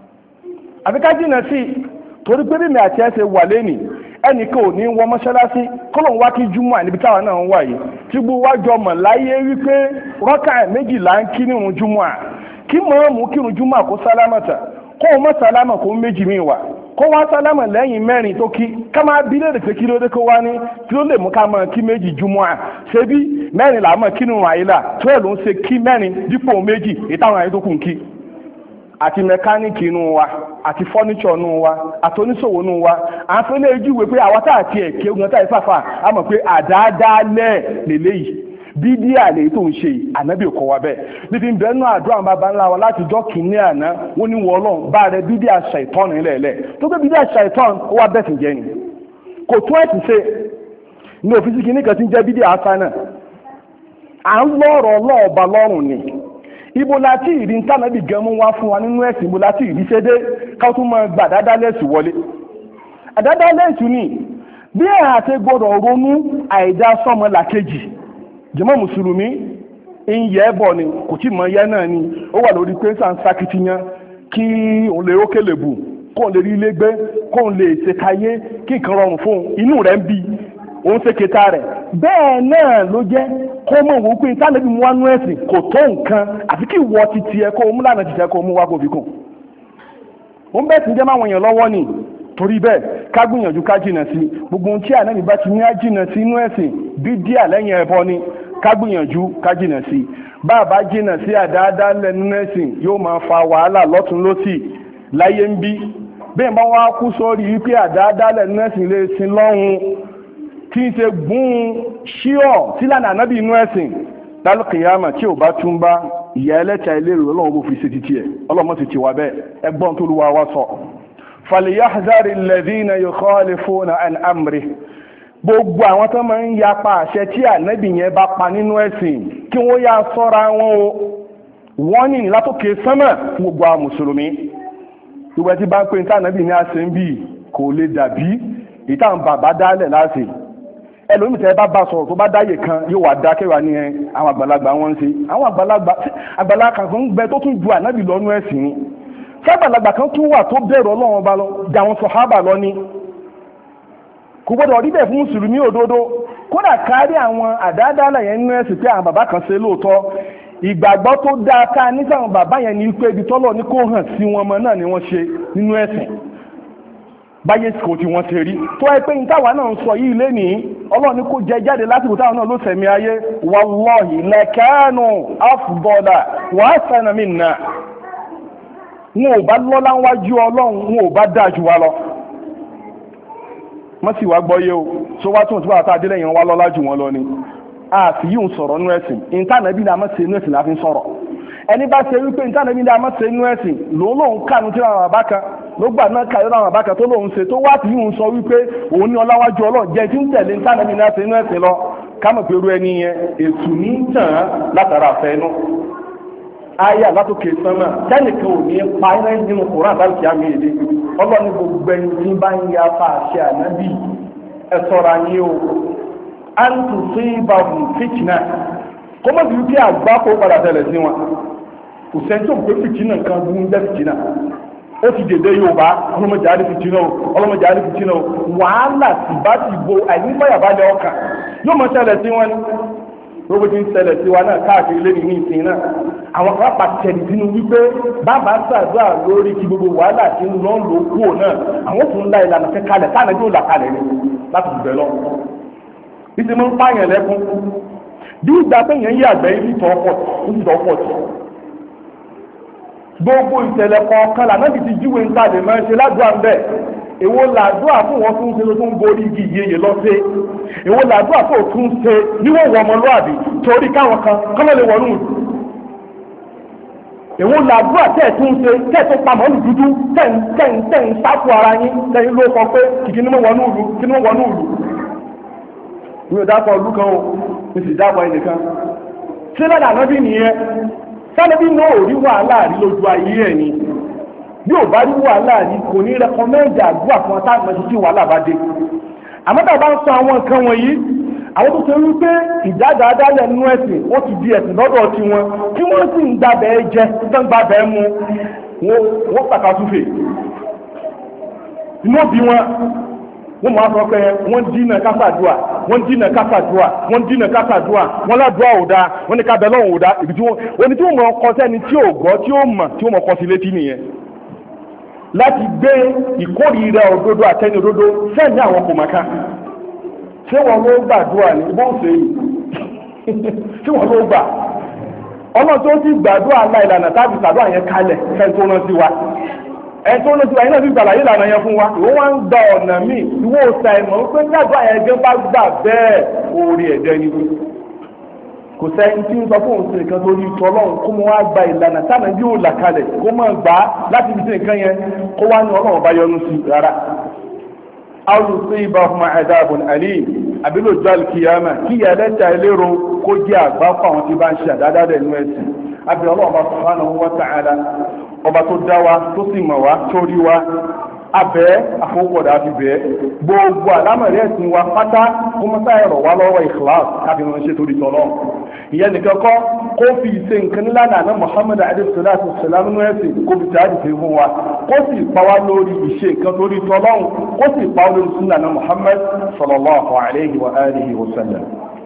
àfikà jìnà sí torí pé bí mi àti ẹsẹ̀ wà lẹ́nì ẹnìkan ò ní wọ mọ́ṣáláṣí kọ́lọ̀ ń wá kí júmọ́ níbi táwọn náà ń wà yìí tí gbogbo wájú ọmọ láyé wípé rọ́kà méjìlá ń kí nírun júmọ́ à kí mọ̀ọ́mù kírun júmọ́ kó sálámàtà kó o mọ̀ sálámà kó méjì mi wà kó wá sálámà lẹ́yìn mẹ́rin tó kí ká máa bí léèrè pé kí ló dé kó wá ní kí ló lè mú ká máa kí méjì júmọ́ à ṣé bí mẹ́rin là á mọ̀ kí nírun àyílà tó ẹ̀ ló ń ṣe kí mẹ́rin dípò méjì ìtàwọn àyè tó kù ń kí àti mẹkáníìkì inú wa àti fọ́níṣọ̀ inú wa àti oníṣòwò inú wa à ń fẹ́ lé ojú ìwé pé àwa tá àti ẹ̀kẹ́ ogun tá ìfàfà á mọ̀ pé àdáadáalẹ̀ lélẹ́yìí bídíà lèyí tó ń ṣe ànábì kọ́ wa bẹ́ẹ̀ níbi ń bẹ́ẹ̀ náà àdúrà àwọn bàbá ńlá wa láti jọ́ kìíní àná wọ́n ní wọ́n lọ́n bá rẹ bídíà ṣàìtọ́nù nílẹ̀ẹ́lẹ̀ tó gbé bídíà ṣàìtọ́nù ó wá bẹ́ẹ̀ sì jẹ́ ni kò tún ẹ̀sìn ṣe ní òfìsí kìíní kan tí ń jẹ́ bídíà asánà à ń lọ́rọ̀ ọlọ́ọ̀ba lọ́rùn ni ibo láti ìrí ń tànàbì gan mú wá fún wa nínú ẹ̀sìn ibo láti ìrí ṣe dé ká tún máa gbà dáadáa lẹ́sùn wọlé àdáadáa lẹ́sùn ni bí ẹ̀ àti gbọ́dọ̀ ronú àìdá sọ́mọ làkejì jàmá mùsùlùmí ń yẹ bọ̀ ni kò tí mọ̀ yẹ náà ni ó wà lórí pé sàn sakitiyan kí òun lè rókèlè bù kóun lè rí ilé gbé kóun lè ṣèkáyé kí nǹkan rọrùn fóun inú rẹ̀ ń bí òun ṣe kẹta rẹ̀ bẹ́ẹ̀ náà ló jẹ́ kó mọ̀ wò pé ìtànẹ́bí mu wá nú ẹ̀sìn kò tó nǹkan àfi kí ìwọ ti tiẹ̀ kó mú lànà tìtẹ̀ kó mú wá kó fi kùn ó ń bẹ́ẹ̀ tí ń jẹ́ máwọn èèyàn lọ́wọ́ ni torí bẹ́ẹ̀ ká gbìyànjú ká jìnà sí gbogbo ohun tí ànábì bá ti ní á jìnà sí inú ẹ̀sìn bí díà lẹ́yìn ẹbọ ni ká gbìyànjú ká jìnà sí bá a bá jìnà sí àdáadáa lẹ́nu ẹ̀sìn yóò máa fa wàhálà lọ́tún lọ́sì láyé ń bí bẹ́ẹ̀ bá wá kú sórí wípé àdáadáa lẹ́nu ẹ̀sìn lè sin lọ́hùn tí ń ṣe gún ṣíọ̀ sílànà ànábì inú ẹ̀sìn lálùkìyàmà tí ò bá tún bá ìyá ẹlẹ́ta ilé rẹ̀ ọlọ́run bó fi ṣe títí ẹ̀ ọlọ́run ti ti wà bẹ́ẹ̀ ẹgbọ́n tó lùwà wá sọ. فليحذر الذين يخالفون عن امره gbogbo àwọn tó máa ń yapa àṣẹ tí ànábì yẹn bá pa nínú ẹ̀sìn kí wọ́n yá sọ́ra wọn o wọ́n ní látòkè sánmà fún gbogbo àwọn mùsùlùmí gbogbo ẹtí bá ń pè ní ànábì ní àṣẹ ń bì kò lè dàbí ìtàn bàbá dálẹ̀ láṣẹ ẹlòmíì tẹ́ bá bá sọ̀rọ̀ tó bá dáyè kan yóò wá dá kẹwàá ní àwọn àgbàlagbà wọn ń ṣe àwọn àgbàlagbà àgbàlagbà kan ń gbẹ tó tún ju ànábì lọ́nú ẹ̀sìn ni sábàlagbà kan tún wà tó bẹ̀rù ọlọ́run ọba lọ jà wọn sọ̀hábà lọ ní kò gbọ́dọ̀ rí bẹ́ẹ̀ fún mùsùlùmí òdodo kódà kárí àwọn àdáadáa yẹn nínú ẹ̀sìn pé àwọn bàbá kan ṣe lóòótọ́ ìgbàgbọ́ tó dáa ká ní sáwọn bàbá yẹn ní pé ibi tọ́lọ̀ ní kó hàn sí wọn mọ́ náà ni wọ́n ṣe nínú ẹ̀sìn báyé kò tí wọ́n ṣe rí tó ẹ pé ní táwa náà ń sọ yìí lénìí ọlọ́run ní kó jẹ jáde lásìkò táwọn náà ló sẹ̀mí ayé wallahi lakanu afdala wa ahsana minna wọn ò bá lọ́lá wájú ọlọ́run wọn ò bá dáa jù wá lọ wọ́n sì wá gbọ́yé o tó wá tún tí wọ́n àtàdé lẹ́yìn wá lọ́lá jù wọ́n lọ ni a sì yíò sọ̀rọ̀ nú ẹ̀sìn ìntànàbí ni a máa ṣe nú ẹ̀sìn láfi sọ̀rọ̀ ẹni bá ṣe wípé ìntànàbí ni a máa ṣe nú ẹ̀sìn lòun lòun kànú tí àwọn àbá kan ló gbà náà kàyọ́ àwọn àbá kan tó lòun ṣe tó wá sí yíò sọ wípé òun ní ọláwájú ọlọ́run jẹ́ tí ń tẹ̀lé ìntànàbí ni a ṣe nú ẹ̀sìn lọ kámọ̀ pé irú ẹni yẹn ètù ní tàn án látara àfẹ́ inú aya látòkè sánmà tẹ́nìkan ò ní pa iná nínú kòrán àbálùkì àmì èdè ọlọ́ni gbogbo ẹni tí bá ń ya fa àṣẹ ànábì ẹ ṣọ́ra yín o à ń tù sí ibàbùn fìtínà kó mọ̀ sí wípé àgbá kó padà tẹ̀lẹ̀ sí wọn kò sẹ́ni tó pé fìtínà kan bú ń jẹ́ fìtínà ó ti dèdè Yorùbá ọlọ́mọdé àrí fìtínà o ọlọ́mọdé àrí fìtínà o wàhálà sì bá ti bo àìnífàyàbalẹ̀ ọkàn yóò mọ̀ tẹ̀lẹ̀ sí wọn ni gbogbo tí ń ṣẹlẹ̀ sí wa náà káàkiri lé ní ìsìn náà àwọn kan pàtẹ́lì sínú wípé bàbá ṣàdúrà lórí kí gbogbo wàhálà tí ń lọ ń lò kúrò náà àwọn tó ń la ìlànà fẹ́ kalẹ̀ táwọn ẹgbẹ́ ò là kalẹ̀ ni láti bẹ̀ lọ. ìsì mọ́ ń pààyàn lẹ́kún bí ìgbà pé yẹn yí àgbẹ̀ yìí tọ́ pọ̀ ní tọ́ pọ̀ sí. gbogbo ìṣẹ̀lẹ̀ kọ̀ọ̀kan lànà ti júwe ń tàdé máa ń ṣe ládùúgbà ń bẹ̀ èwo làdúrà fún wọn tún ṣe tó ń borí igi ìyeyè lọ sí èwo làdúrà tó tún ṣe níwọ̀n wọ ọmọlúwàbí torí káwọn kan kọ́mọ́ lè wọnú ìlú èwo làdúrà tẹ̀ tún ṣe tẹ̀ tó pa mọ́lù dúdú tẹ̀ ń tẹ̀ ń tẹ̀ ń sáfù ara yín tẹ̀yìn ló kọ pé kìkì ní mọ́ wọnú ìlú kí ní mọ́ wọnú ìlú mi ò dápọ̀ ìlú kan o mi sì dápọ̀ ẹnìkan ṣé lọ́dà náà bí nìyẹn sábẹ́bí náà ò rí wàhálà rí lójú ayé ẹ̀ ni bí ò bá rí wàhálà ní kò ní rẹkọmẹ́ǹdì àdúrà fún ọtá àgbọn títí wàhálà bá dé àmọ́tà bá ń sọ àwọn nǹkan wọ̀nyí àwọn tó ṣe wípé ìdádáadálẹ̀ nínú ẹ̀sìn ó ti di ẹ̀sìn lọ́dọ̀ tí wọn tí wọ́n sì ń gbàbẹ̀ jẹ tó ń gbàbẹ̀ mu wọ́n pàkàtúfè inú bí wọn wọ́n máa sọ pé wọ́n dínà kásàdúà wọ́n dínà kásàdúà wọ́n dínà kásàdúà wọ́n ládùá ò dáa wọ́n ní kábẹ́ lọ́hùn ò dáa ibi tí wọ́n oní tí wọ́n mọ̀ ọkọ sẹ́ni tí ò gbọ́ tí ó mọ̀ tí ó mọ̀ ọkọ sí létí nìyẹn láti gbé ìkórìíra òdodo àtẹni òdodo sẹ́ni àwọn kò mọ̀ká ṣé wọn ló gbàdúrà ní bó ń ṣe yìí ṣé wọn ló gbà ọlọ́run tó ti gbàdúrà ńlá ìlànà tábì sàdúrà yẹn kalẹ̀ fẹ́ tó rántí wa ẹ̀ tó rántí wa yẹn náà ti gbàlàyé ìlànà yẹn fún wa ìwọ́n wá ń gba ọ̀nà míì ìwọ́n ò sa ìmọ̀ wípé gbàdúrà yẹn gẹ́ bá gbà bẹ́ẹ̀ orí ẹ̀dẹ́ ni kò sẹ́yìn tí ń sọ fún òun sí nǹkan tó rí ìtọ́ ọlọ́run kó mọ wá gba ìlànà táwọn yóò là kalẹ̀ kó mọ̀ gbà á láti fi sí nǹkan yẹn kó wá ní ọlọ́run bá yọ́nú sí rárá. àwọn olùsí ibà fún adabun alim àbílò jọ alkiyama kí ẹlẹ́ta ẹlẹ́rọ kó jẹ́ àgbá fún àwọn tí bá ń ṣe àdáadáa rẹ̀ nú ẹ̀sìn àbí ọlọ́run bá subhanahu wa ta'ala ọba tó dá wa tó sì mọ̀ wá tó rí wa abẹ́ àfọwọ́kọ̀dà àti bẹ́ẹ̀ gbogbo àlámọ̀rí ẹ̀sìn wa pátá kó mọ́tà ẹ̀rọ wa lọ́wọ́ ìkìláàsì káfí wọn ṣe torí tọ́lọ́ ìyẹn nìkan kọ́ kó fi ìṣe nǹkan nílá nàánú Muhammad alayhi salatu wassalam nínú ẹ̀sìn kó fi tààdì sí fún wa kó sì pa wá lórí ìṣe nǹkan torí tọ́lọ́ kó sì pa wá lórí sunna nàánú Muhammad sallallahu alayhi wa alihi wa sallam.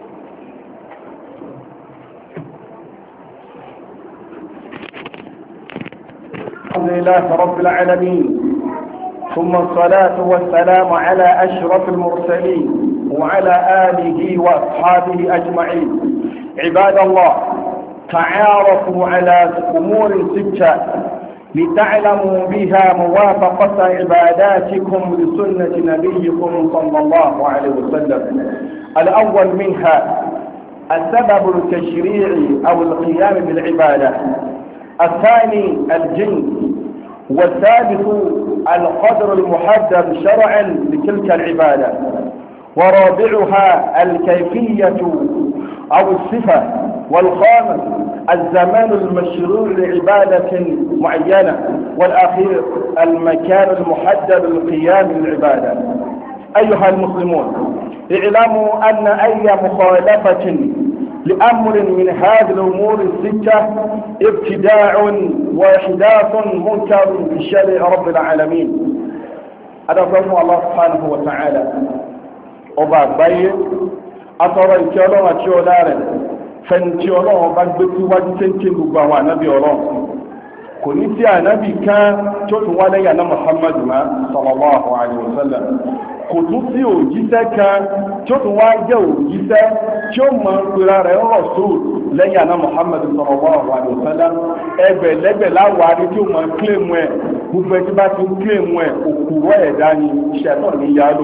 الحمد لله رب العالمين ثم الصلاة والسلام على أشرف المرسلين وعلى آله وأصحابه أجمعين. عباد الله، تعارفوا على أمور ستة لتعلموا بها موافقة عباداتكم لسنة نبيكم صلى الله عليه وسلم. الأول منها السبب التشريعي أو القيام بالعبادة، الثاني الجنس، والثالث القدر المحدد شرعا لتلك العبادة، ورابعها الكيفية أو الصفة، والخامس الزمان المشروع لعبادة معينة، والأخير المكان المحدد للقيام بالعبادة. أيها المسلمون، اعلموا أن أي مخالفة لأمر من هذه الأمور الستة ابتداع وإحداث منكر في شرع رب العالمين. هذا فرمى الله سبحانه وتعالى ọba àgbáyé atọrọ ìkẹ́ Ọlọ́run àti ọlá rẹ̀ fẹ̀ǹtì Ọlọ́run bá gbé síwájú téńté gbogbo àwọn ànábì Ọlọ́run. Kò ní sí ànábì kan tó tún wá lẹ́yìn àná Muhammad ma sallallahu alayhi wa sallam. Kò tún sí òjíṣẹ́ kan tí ó tún wá jẹ́ òjíṣẹ́ tí ó mọ̀ pẹ̀lú rẹ̀ ń Rasul lẹ́yìn àná Muhammad sallallahu alaihi wasallam. ẹgbẹ̀lẹ́gbẹ̀ láwárí tí ó mọ̀ kílèmù ẹ̀ gbogbo ẹtí bá ti ń kílèmù ẹ̀ òkúrọ̀ ẹ̀dá ni iṣẹ́ náà ní yálò.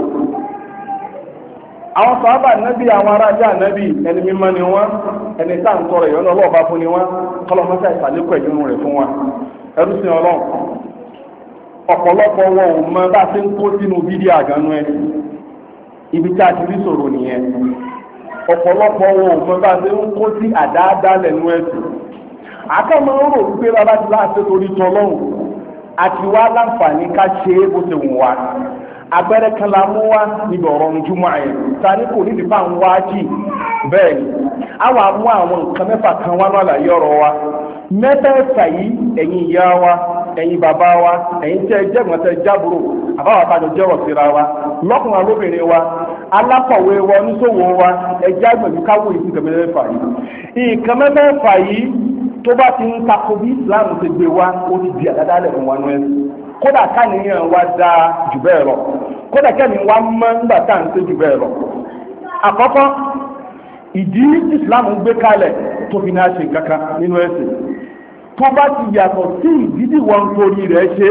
àwọn sàhábà nábì àwọn arájá nábì ẹni mímọ́ ni wọ́n, ẹni tá à ń tọrọ ìyọ́nà ọlọ́ọ̀bá fún ni wọ́n, kọ́lọ́mọ́sá ìsàlékọ̀ ìdúnnú rẹ̀ fún wa. ẹrú sí Ọlọ́run, ọ̀pọ̀lọpọ̀ wọn ò mọ bá ṣe ń kó sínú fídíò àgánú ẹ ibi tí a ti rí sọ̀rọ̀ nìyẹn. ọ̀pọ̀lọpọ̀ wọn ò mọ bá ṣe ń kó sí àdáadáa lẹ́nu ẹ̀sìn. àkàmọ́ ń rò wípé bàbá ti láti torí tọ́lọ́hùn àti wá láǹfààní ká ṣe é bó ṣe wù wá. abẹ́rẹ́ kan la mú wá níbi ọ̀rọ̀ ojúmọ́ àyẹ̀ ta ni kò nídìí bá ń wá jì bẹ́ẹ̀ ni àwọn àmú àwọn nǹkan mẹ́fà kan wá náà láyé ọ̀rọ̀ wa. mẹ́tẹ̀ẹ̀fà yìí ẹ̀yin ìyá wa, ẹ̀yin bàbá wa, ẹ̀yin tẹ́ jẹ́gbọ́n tẹ́ jábúrò àbáwá bàjọ́ jẹ́wọ̀ síra wa, lọ́kùnrin alóbìnrin wa, alákọ̀wé wa, oníṣòwò wa, ẹ̀jẹ̀ àgbẹ̀bí káwọ́ ìsìn nǹkan mẹ́fẹ̀ẹ̀fà yìí. nǹkan mẹ́fẹ̀ẹ̀fà yìí tó bá ti ń takò bí Islam ti gbé wa ó ti di àdádálẹ̀ fún wa nú ẹ̀. kódà káníyàn wa dáa jù bẹ́ẹ̀ lọ, kódà kẹ́mi wa mọ́ nígbà tá à ń ṣe jù bẹ́ẹ̀ lọ. àkọ́kọ́, ìdí Islam gbé kalẹ̀ tó fi náà ṣe kankan nínú ẹ̀sìn tó bá ti yàtọ̀ sí ìdídì wọn torí rẹ̀ ṣe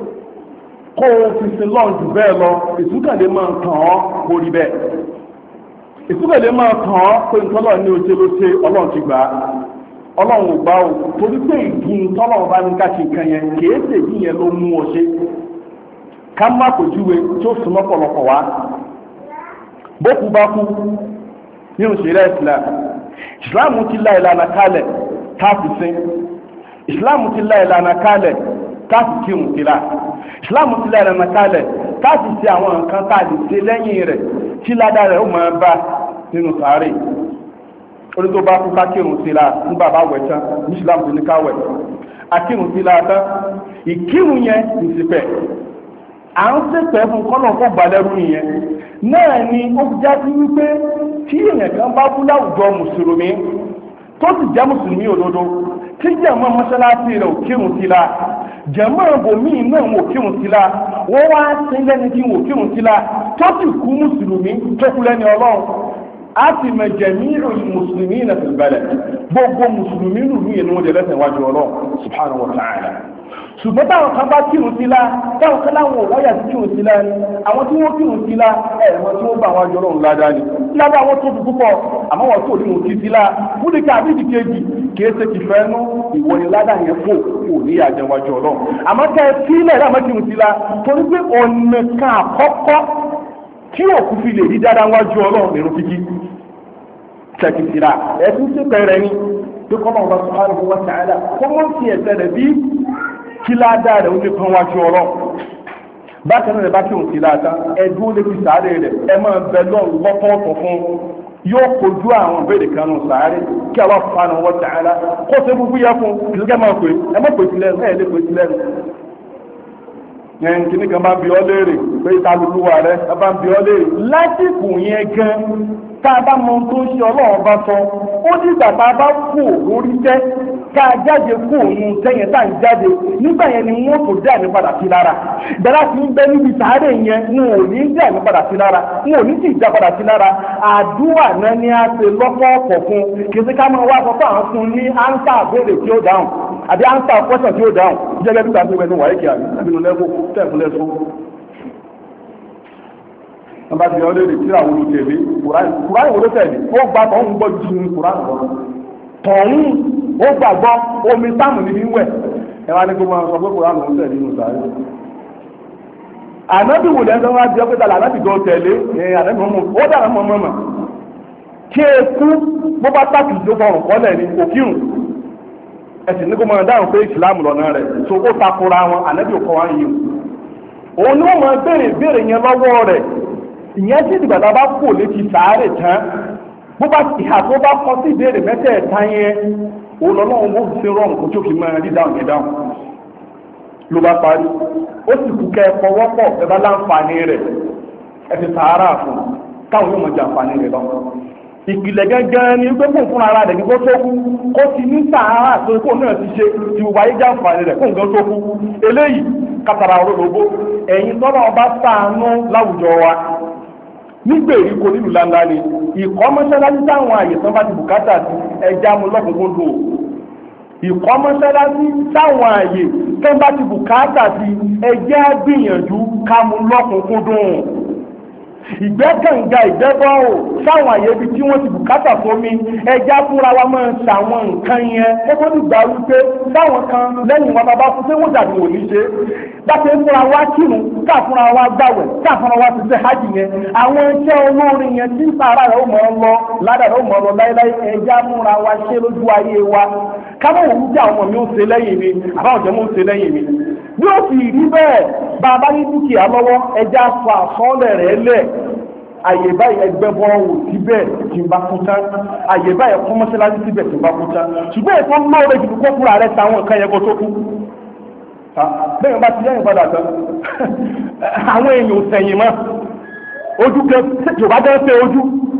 kó o fi sin lọ́n jù bẹ́ẹ̀ lọ, ìsúkàlẹ̀ máa kàn ọ́ borí bẹ́ẹ̀. ìsúkàlẹ̀ máa kàn ọ́ pé ntọ́lọ̀ ní oṣù ló ṣe Ọlọ́run ti gbà á, Ọlọ́run ò gbà ó torí pé ìdí ntọ́lọ̀ bá ní ká ṣe kan yẹn kìí ṣe ìdí yẹn ló mú ọ ṣe. ká má kò júwe tí ó súnmọ́ pọ̀lọpọ̀ wá. bókú bá kú nínú ṣẹ̀ríà Islam, Islam ti la ìlànà kalẹ̀ káàfi sin, Islam ti la ìlànà kalẹ̀ káàfi kírun ti la, Islam ti la ìlànà kalẹ̀ káàfi ṣe àwọn nǹkan tá a lè ṣe lẹ́yìn rẹ̀ tí ládàá rẹ̀ ó máa bá nínú sàárè. orí tó bá kú ká kírun ti la ní bàbá wẹ̀ tán ní Islam ti ní ká wẹ̀, akírun ti la tán, ìkírun yẹn ní ti pẹ̀ à ń ṣèpẹ́ fún kọ́nà kó gbalẹ́rú yẹn náà ni ó já sí wípé tí èèyàn kan bá kú láwùjọ mùsùlùmí tó sì jẹ́ mùsùlùmí òdodo tí jẹ̀mọ́ mọ́ṣáláṣí rẹ̀ ò kírun sí la, jẹ̀mọ́ ibòmíì náà wò kírun sí la, wọ́n wá sí lẹ́ni tí wò kírun sí la tó sì kú mùsùlùmí tó kú lẹ́ni Ọlọ́run á sì mẹ jẹ̀míìrù mùsùlùmí náà fi bẹ̀rẹ̀ gbogbo mùsùlùmí lùlù yẹn ni wọ́n jẹ lẹ́sẹ̀ wájú Ọlọ́run subhanahu wa ta'ala. ṣùgbọ́n táwọn kan bá kírun sí la, táwọn kan láwọn ò wáyà sí kírun sí la ni àwọn tí wọ́n kírun sí la ẹ̀rọ tí wọ́n bá wọn jọ lọ́run ládàá ni ládàá wọn tóbi púpọ̀ àmọ́ wọn tó rí wọn kí sí la fúdíkà àbíjì kejì kìí ṣe ti fẹ́ nú ìwọ ni ládàá yẹn fò kò ní àjẹwájú Ọlọ́run. àmọ́ kẹ́ ẹ sílẹ̀ láwọn kírun sí la torí pé ọ̀nà kan àkọ́kọ́ tí òkú fi lè rí dáadáa wájú Ọlọ́run nínú kíkí tẹ̀kìtìlá ẹ̀sùn sí pẹ̀rẹ̀ ní tó kọ́ máa bá subhanahu wa ta'ala kó mọ́ sí ẹ̀sẹ̀ rẹ̀ bí kí ládàá rẹ̀ ó lè kan wájú Ọlọ́run. bákan náà bá kí òun sí láta ẹdúró lè fi sàárè rẹ̀ ẹ máa bẹ lọ́rùn lọ́tọ̀ọ̀tọ̀ fún yóò kojú àwọn ìbéèrè kan nù sàárè kí Allah subhanahu wa ta'ala kó ṣe gbogbo yẹ fún ìlúkẹ́ máa pè ẹ má pè sílẹ̀ ẹ lè pè sílẹ̀ yẹn kìíní kan bá ń bi ọ́ léèrè pé ìtàlùlùwà rẹ ẹ bá ń bi ọ́ léèrè lásìkò yẹn gan tá a bá mọ tó ń ṣe ọlọ́run bá sọ ó ní ìgbà tá a bá kú lórí tẹ́ ká a jáde kú òun tẹ́yẹn tá à ń jáde nígbà yẹn ni wọ́n tó dé àmì padà sí lára ìdára ti ń bẹ níbi sàárè yẹn wọn ò ní dé àmì padà sí lára wọn ò ní sì já padà sí lára àdúrà náà ni a ṣe lọ́pọ̀ọ̀pọ̀ fún kì í ṣe ká máa wá sọ fún àwọn fún ní áńsà àbẹ̀rẹ̀ tí ó dáhùn àbí áńsà kwẹ́sàn tí ó dáhùn jẹ́gẹ́ bí gbàgbé wẹ̀ ní wàyí kìí àbí nínú lẹ́kọ̀ọ́ tẹ̀kún lẹ́sọ́ wọ́n bá ti yọ léèrè tí àwọn olùtẹ̀lé kùránì wo ló tẹ̀lé ó gba tọ̀hún gbọ́ ju ní kùránì lọ tọ̀hún ó gbàgbọ́ omi sáàmù níbi wẹ̀ ẹ wá ní kó máa sọ pé kùránì ló tẹ̀lé nínú sáré ànábì wò lẹ́sọ̀ wá di ọ́pẹ́ta là láti gan tẹ̀lé ẹ̀ ànábì mọ́mọ́ ó dára mọ́ mọ́mọ́ kí eku bó bá tàkì tó fọrùn kọ́lẹ̀ ní òkírùn ẹ̀sìn ní kó máa dáhùn pé ìsìlámù lọ́nà rẹ̀ so ó takora wọn ànábì ò kọ́ wá yìí òun ni wọ́n máa béèrè béèrè yẹn lọ́wọ́ rẹ̀ ìyẹn tí ìdìgbà tá a bá kò létí sàárè tán bó bá ìhà tó bá kọ sí ìbéèrè mẹ́tẹ̀ẹ̀ta yẹn òun lọ́lọ́run ó fi rọrùn kó tó fi máa rí dáhùn yẹn dáhùn ló bá parí ó sì kú kẹ́ ẹ fọwọ́pọ̀ ẹ bá láǹfààní rẹ̀ ẹ fi sàárà fún káwọn yóò mọ̀ jẹ àǹfààní rẹ̀ lọ. ìpìlẹ̀ gángan ni pé fún fúnra ara rẹ̀ ní kó tó kú kó ti ní sàárà tó kó náà ti ṣe ti wáyé jẹ àǹfààní rẹ̀ fún nǹkan tó kú eléyìí kàtàrà olóògbó ẹ̀yin tọ́lọ́ ọba ṣàánú láwùjọ wa nígbèríko nílùú lánlá ni ìkọ́ mọ́ṣáláṣí táwọn àyè tán bá ti bùkátà sí ẹja mú lọ́kùnkúndùn ìkọ́ mọ́ṣáláṣí táwọn àyè tán bá ti bùkátà sí ẹja gbìyànjú ká mú lọ́kùnkúndùn ìgbẹ́kànga ìgbẹ́bọ́ ò sáwọn àyè ibi tí wọ́n ti bùkátà sómi ẹja fúnra wa máa ń ṣàwọn nǹkan yẹn ẹgbẹ́ nígbà wípé sáwọn kan lẹ́yìn wọn bàbá fún pé wọ́n dàbí wò ní ṣe dáṣe fúnra wa kírun ká fúnra wa gbàwẹ̀ ká fúnra wa ti ṣe hajj yẹn àwọn iṣẹ́ olórin yẹn tí sàárà rẹ̀ ó mọ̀ ọ́ lọ ládàá rẹ̀ ó mọ̀ ọ́ lọ láéláé ẹja fúnra wa ṣe lójú ayé wa káwọn òun jẹ́ àwọn mi ó ṣe lẹ́yìn mi àbáwọn jẹ́ mọ́ ó ṣe lẹ́yìn mi bí ó sì rí bẹ́ẹ̀ bàbá ní dúkìá lọ́wọ́ ẹja sọ àsọ́ọ́lẹ̀ rẹ̀ lẹ̀ àyè báyìí ẹgbẹ́ bọ́ọ̀ wò síbẹ̀ tí n bá kú tán àyè báyìí kọ́ mọ́ṣáláṣí síbẹ̀ tí n bá kú tán ṣùgbọ́n ètò lóore jù kó fúnra rẹ̀ táwọn nǹkan yẹn kó tó kú bẹ́ẹ̀ bá ti lẹ́yìn padà tán àwọn èèyàn ò sẹ̀yìn mọ́ ojú kẹ yorùbá jẹ́ pé ojú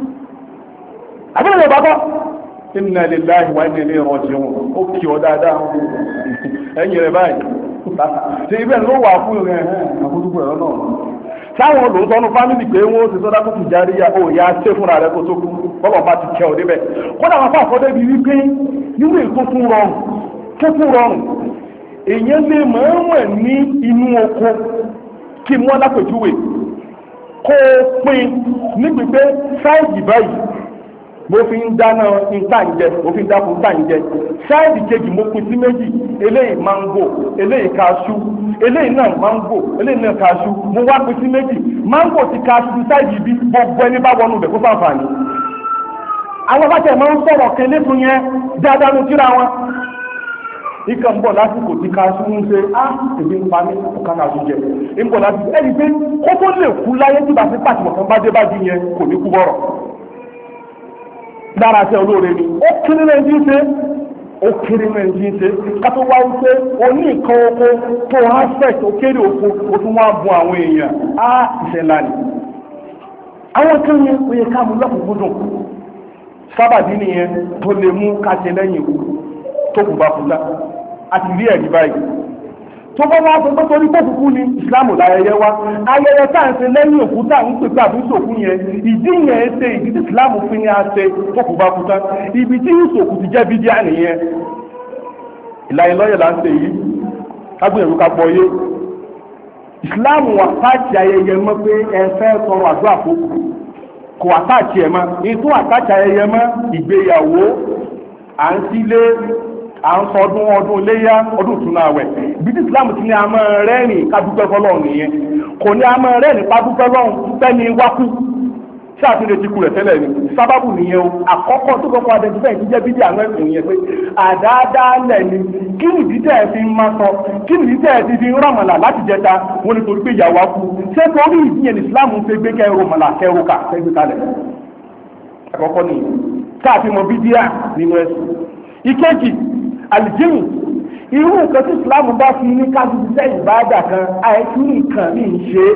àbúrò yorùbá kọ́ inna lillahi wa inna ilayhi raji'un ó kì ọ́ dáadáa ẹ̀yìn rẹ̀ báyìí ṣe ibẹ̀ ló wà fún rẹ̀ àkójúkú ẹ̀rọ náà sáwọn olùsọ́nù fámìlì pé wọ́n ti sọ́dá tó ti járí ya ó yá ṣe fúnra rẹ̀ kó tó kú bọ́lọ̀ bá ti kẹ́ ọ̀ débẹ̀ kódà wọn fàfọ́ débi wípé nínú ètò fún rọrùn tó fún rọrùn èèyàn lè mọ̀ọ́mọ̀ ní inú oko kí wọ́n lápèjúwe kó pín níbi pé sáìdì báyìí mo fi ń dáná ìtàǹjẹ mo fi ń dákun ìtàǹjẹ sáìdì kejì mo pín sí méjì eléyìí máńgò eléyìí kaṣú eléyìí náà máńgò eléyìí náà kaṣú mo wá pín sí méjì máńgò ti kaṣú sáìdì bí gbogbo ẹni bá wọnú bẹ̀ kó fàǹfààní. àwọn bá tẹ̀ máa ń sọ̀rọ̀ kẹ́lẹ́ fún yẹn dáadáa ló kíra wọn. ìkà ń bọ̀ lásìkò tí kaṣú ń ṣe á èmi ń pa mí ọ̀ká kaṣú jẹ ń bọ̀ lásìkò ẹni pé kó tó lè kú láyé tí bàtí pàtìmọ̀ kan bá dé bá di yẹn kò ní kú bọ̀rọ̀ dára ṣe olóore ni ó kiri náà jí ṣe ó kiri náà jí ṣe kátó wá wípé o ní nǹkan oko tó aspect ó kéré oko ó tún wá bu àwọn èèyàn á ìṣẹ̀ ńlá ni àwọn kan yẹn ó yẹ ká mú lọ́kùnkúndùn sábàbí nìyẹn tó lè mú káṣe lẹ́yìn ikú tó kù bá fúnlá àti rí ẹ̀rí báyìí tó bá wá sọ pé torí pé òkú ni ìsìlámù láyẹyẹ wa ayẹyẹ tá à ń ṣe lẹ́yìn òkú tá à ń pèpè àbí ìṣòkú yẹn ìdí yẹn ṣe ìdí tí ìsìlámù fi ní àṣẹ tó kù bá kú tán ibi tí ìṣòkú ti jẹ́ bídíà nìyẹn ìlànà là ń ṣe yìí kágbìyànjú ká gbọ́ yé ìsìlámù àtàkì ayẹyẹ mọ́ pé ẹ fẹ́ sọ̀rọ̀ àdúrà fókù kò àtàkì ẹ̀ mọ́ ètò àtàkì ayẹyẹ mọ́ ìgbéyàwó à ń sílé à ń sọ ọdún ọdún léyá ọdún ìtúnú àwẹ̀ bí tí Islam ti ní a máa rẹ́rìn kádúpẹ́ fọlọ́run nìyẹn kò ní a máa rẹ́rìn kádúpẹ́ lọ́run fẹ́ni wákú ṣáàtì retí kú rẹ̀ tẹ́lẹ̀ ni sábàbù nìyẹn o àkọ́kọ́ tó kọ́kọ́ adẹ́tífẹ́ ìdíjẹ́ bídí àwọn ẹ̀sìn yẹn pé àdáadáalẹ̀ ni kí nìdí tẹ́ ẹ fi ń máa sọ kí nìdí tẹ́ ẹ ti fi ń ràmàlà láti jẹta wọn ni torí pé ìyàwó akú ṣé torí ìdíyẹn Islam ń fẹ́ gbé kẹrù màlà kẹrù kà kẹgbẹ́ kalẹ̀ àkọ́kọ́ nìyẹn káàfin mọ bídíà nínú ẹ̀sìn. ìkejì àlìjíìmù irú nǹkan tí Islam bá fi ní káfíńsẹ́ ìbáàdà kan àìsí nǹkan ní í ṣe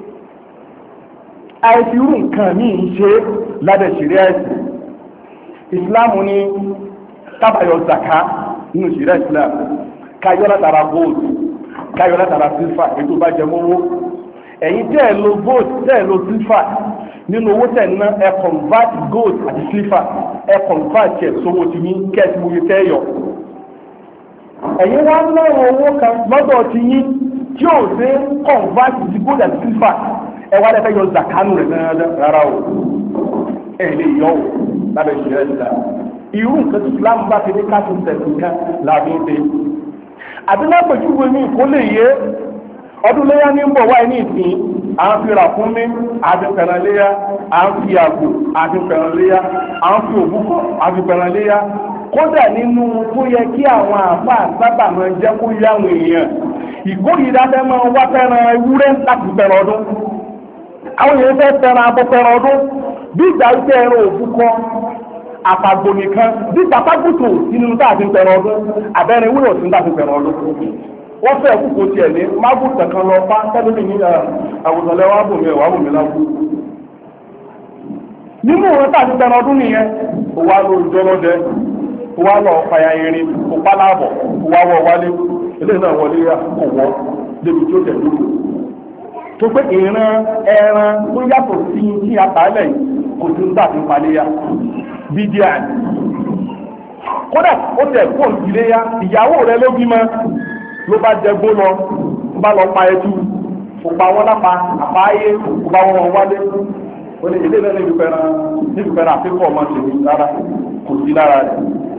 àìsí irú nǹkan ní í ṣe lábẹ́ ṣẹ̀ríà ẹ̀sìn. Islam ní tábàyọ̀ zaka nínú ṣẹ̀ríà Islam káyọ̀ látara gold káyọ̀ látara sílfà ètò bá jẹ mọ́wó ẹ̀yin tẹ́ ẹ̀ lo gold tẹ́ ẹ̀ lo sílfà nínú owó tẹ̀ ná ẹ convert gold àti silver ẹ convert ẹ̀ sówó ti yín kẹ́ẹ̀tì mo yẹ tẹ́ yọ. ẹ̀yin wá ń lọ́rùn owó kan lọ́dọ̀ ti yín tí ò ṣe convert ti gold àti silver ẹ wá lẹ́fẹ̀ẹ́ yọ zakanu rẹ̀ rárá o ẹ lè yọ o lábẹ́ ìṣẹ̀lẹ̀ ìlà irú nǹkan tí Islam bá ti ní káàtó tẹ̀sí kan làbí ó dé. àbí lápèjúwe mi kó lè yé ọdún léyà ní ń bọ̀ wáyé ní ìsìn à ń fi ràkúnmí àti pẹ̀rànléyà à ń fi àgbò àti pẹ̀rànléyà à ń fi òbúkọ àti pẹ̀rànléyà kódà nínú tó yẹ kí àwọn àfa sábà máa jẹ́ kó yá àwọn èèyàn ìkórìíra fẹ́ máa wá fẹ́ràn ewúrẹ́ láti pẹ̀ràn ọdún àwọn èèyàn fẹ́ fẹ́ràn abọ́ pẹ̀ràn ọdún bí ìgbà wípé ẹran òbúkọ àtàgbò nìkan bí pàpàgùtò nínú tá a ti pẹ̀ràn ọdún àbẹ́rẹ́ ewúrẹ́ òsín tá a ti pẹ̀ràn ọdún wọ́n fẹ́ kúkú tiẹ̀ ní mágùtà kan lọ bá tẹ́lẹ̀mí ní àwùjọlẹ̀ wà bùnmi ẹ̀wà bùnmi lágùn. nínú òun tàbí tẹ̀rọ ọdún nìyẹn ó wá lọ ìjọlọ́dẹ ó wá lọ fàyà irin kó pálábọ̀ ó wá wọ wálé ilé náà wọlé kò wọ́ débi tí ó tẹ̀ lóko. tó pé ìran ẹran tó yàtọ̀ sí tí a tà lẹ̀ kò sí ń tàbí paléyà bídíà ni. kódà ó tẹ̀ kó ìléyà ìyàwó rẹ ló bímọ ló bá jẹgbó lọ bá lọ pa ẹtú òpa wọn lápá àpáyé òpa wọn wálé ó ní ilé náà níbi pẹran níbi pẹran àfikún ọmọ tèmi rárá kò sí lára rẹ̀.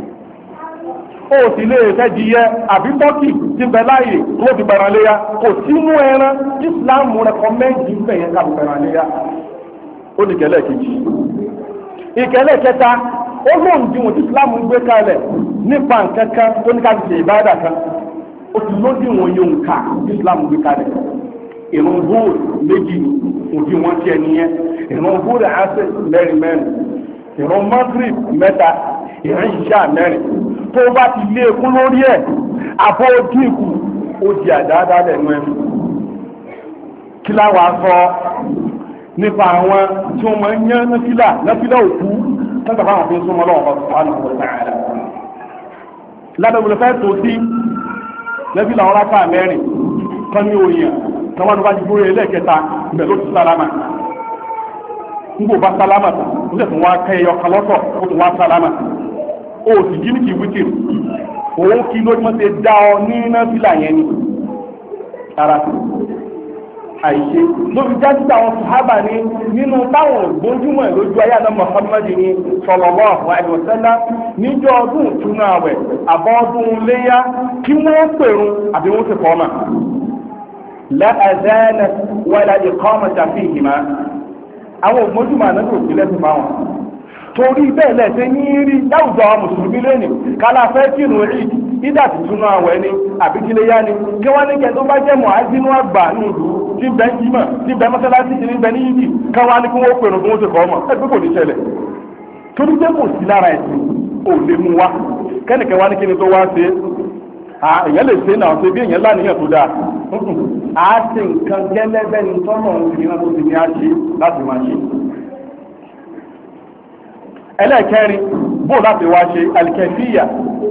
ó sì lè fẹ́ jíyẹ àbí tọ́kì ti bẹ láàyè tó fi pẹran léyà kò sínú ẹran Islam rẹkọmẹ́ǹdì ń fẹ̀yẹ ká fi pẹran léyà. ó ní ìkẹlẹ̀ kejì ìkẹlẹ̀ kẹta ó lóun díwọ̀n tí Islam ń gbé kalẹ̀ nípa nǹkan kan tó ní ká fi ṣe ìbáàdà kan ó ti lódì wọn yóò ń ka Islam gbé kalẹ̀ ìrun bóòlù méjì òbí wọn tiẹ̀ nìyẹn ìrun bóòlù àṣẹ mẹ́rin mẹ́rin ìrun Maghrib mẹ́ta ìrun ìṣá mẹ́rin tó bá ti lé ekú lórí ẹ̀ àbọ̀ dínkù ó di àdáadáa lẹ́nu ẹ̀mí. kí láwa sọ nípa àwọn tí wọ́n máa ń yán náfìlà náfìlà òkú tọ́jà fáwọn fi ń súnmọ́ lọ́wọ́ subhanahu wa ta'ala. lábẹ́ fẹ́ tó sí lẹ́bí làwọn rákà mẹ́rin kan ní òyìn kan wọ́n bá jígbó rẹ̀ lẹ́ẹ̀kẹta ibẹ̀ ló ti sálámà nígbò bá sálámà ó sì tún wá kẹ́ ẹyọ kan lọ́tọ̀ ó tún wá sálámà ó sì jí ní kí wíkì òun kí ló mọ́ ṣe dá ọ ní náfìlà yẹn ni ara àìṣe ló fi jáde àwọn sàhábà ní nínú táwọn gbójúmọ̀ lójú ayé àná Muhammad ní sallallahu alaihi wasallam níjọ́ ọdún ìtúnú àwẹ̀ àbọ̀ ọdún léyá kí wọ́n pèrún àbí wọ́n ti kọ́ mà la adana wala iqamata fihima àwọn gbójúmọ̀ àná tó fi lẹ́sìn fáwọn torí bẹ́ẹ̀ lẹ́sẹ̀ ní rí láwùjọ àwọn mùsùlùmí lẹ́nìí kálá fẹ́ kírun rí ìdá tuntun àwẹ̀ ni àbíkíléyá ni kí wọ́n ní kẹ́ tó bá jẹ́ mọ̀ ájínú àgbà nùdú tí bẹ́ ń jímọ̀ tí bẹ́ mọ́sálásí ti ní bẹ́ ní yìí ká wá ní kí wọ́n pèrò fún oṣù kọ́ ọmọ ẹgbẹ́ kò ní ṣẹlẹ̀ torí pé kò sí lára ẹ̀sìn ò lè mú wa kẹ́nìkẹ́ wá ní kí ni tó wá ṣe èèyàn lè ṣe náà ṣe bí èèyàn láníyàn tó dáa á ṣe nǹkan gẹ́lẹ́bẹ́ ni tọ́nà ìran tó ti ní á ṣe láti máa ṣe. ẹlẹ́ẹ̀kẹrin bó láti wá ṣe alikẹ́fíyà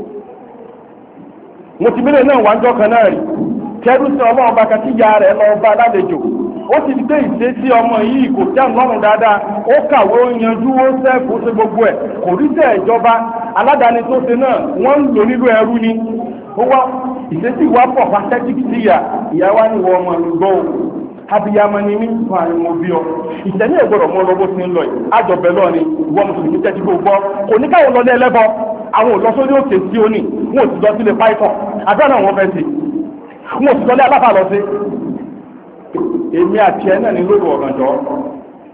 mo ti mílẹ̀ náà wá ń jọ́ kan náà rí kẹrù sí ọmọ ọba kàtíyà rẹ̀ lọ bá lálejò ó ti di pé ìṣesí ọmọ yìí kò tẹ́ ǹlọ́rùn dáadáa ó kàwé ó yanjú ó sẹ́ẹ̀kù ó ṣe gbogbo ẹ̀ kò rí tẹ̀ ìjọba aládàáni tó ṣe náà wọ́n ń lò nílò ẹrú ni ó wá ìṣesí wa pọ̀ pàṣẹ́tì síyà ìyá wa ní wọ́n ọmọ mi gbọ́ abiyamọ ni mí fún àwọn ọmọ bí ọ ìṣẹ́ni ìgbọ́dọ̀ mọ́ lọ́wọ́ sí ń lọ yìí àjọbẹ̀ lọ ni ìwọ mùsùlùmí tẹ́tí gbogbo kò ní káwọn lọ ní ẹlẹ́bọ àwọn òlọ́sórí òkè sí òní wọn ò sì lọ sílé python àdúrà náà wọn fẹ́ sí wọn ò sì lọ ní aláfà lọ sí èmi àti ẹ náà ní lóru ọ̀gànjọ́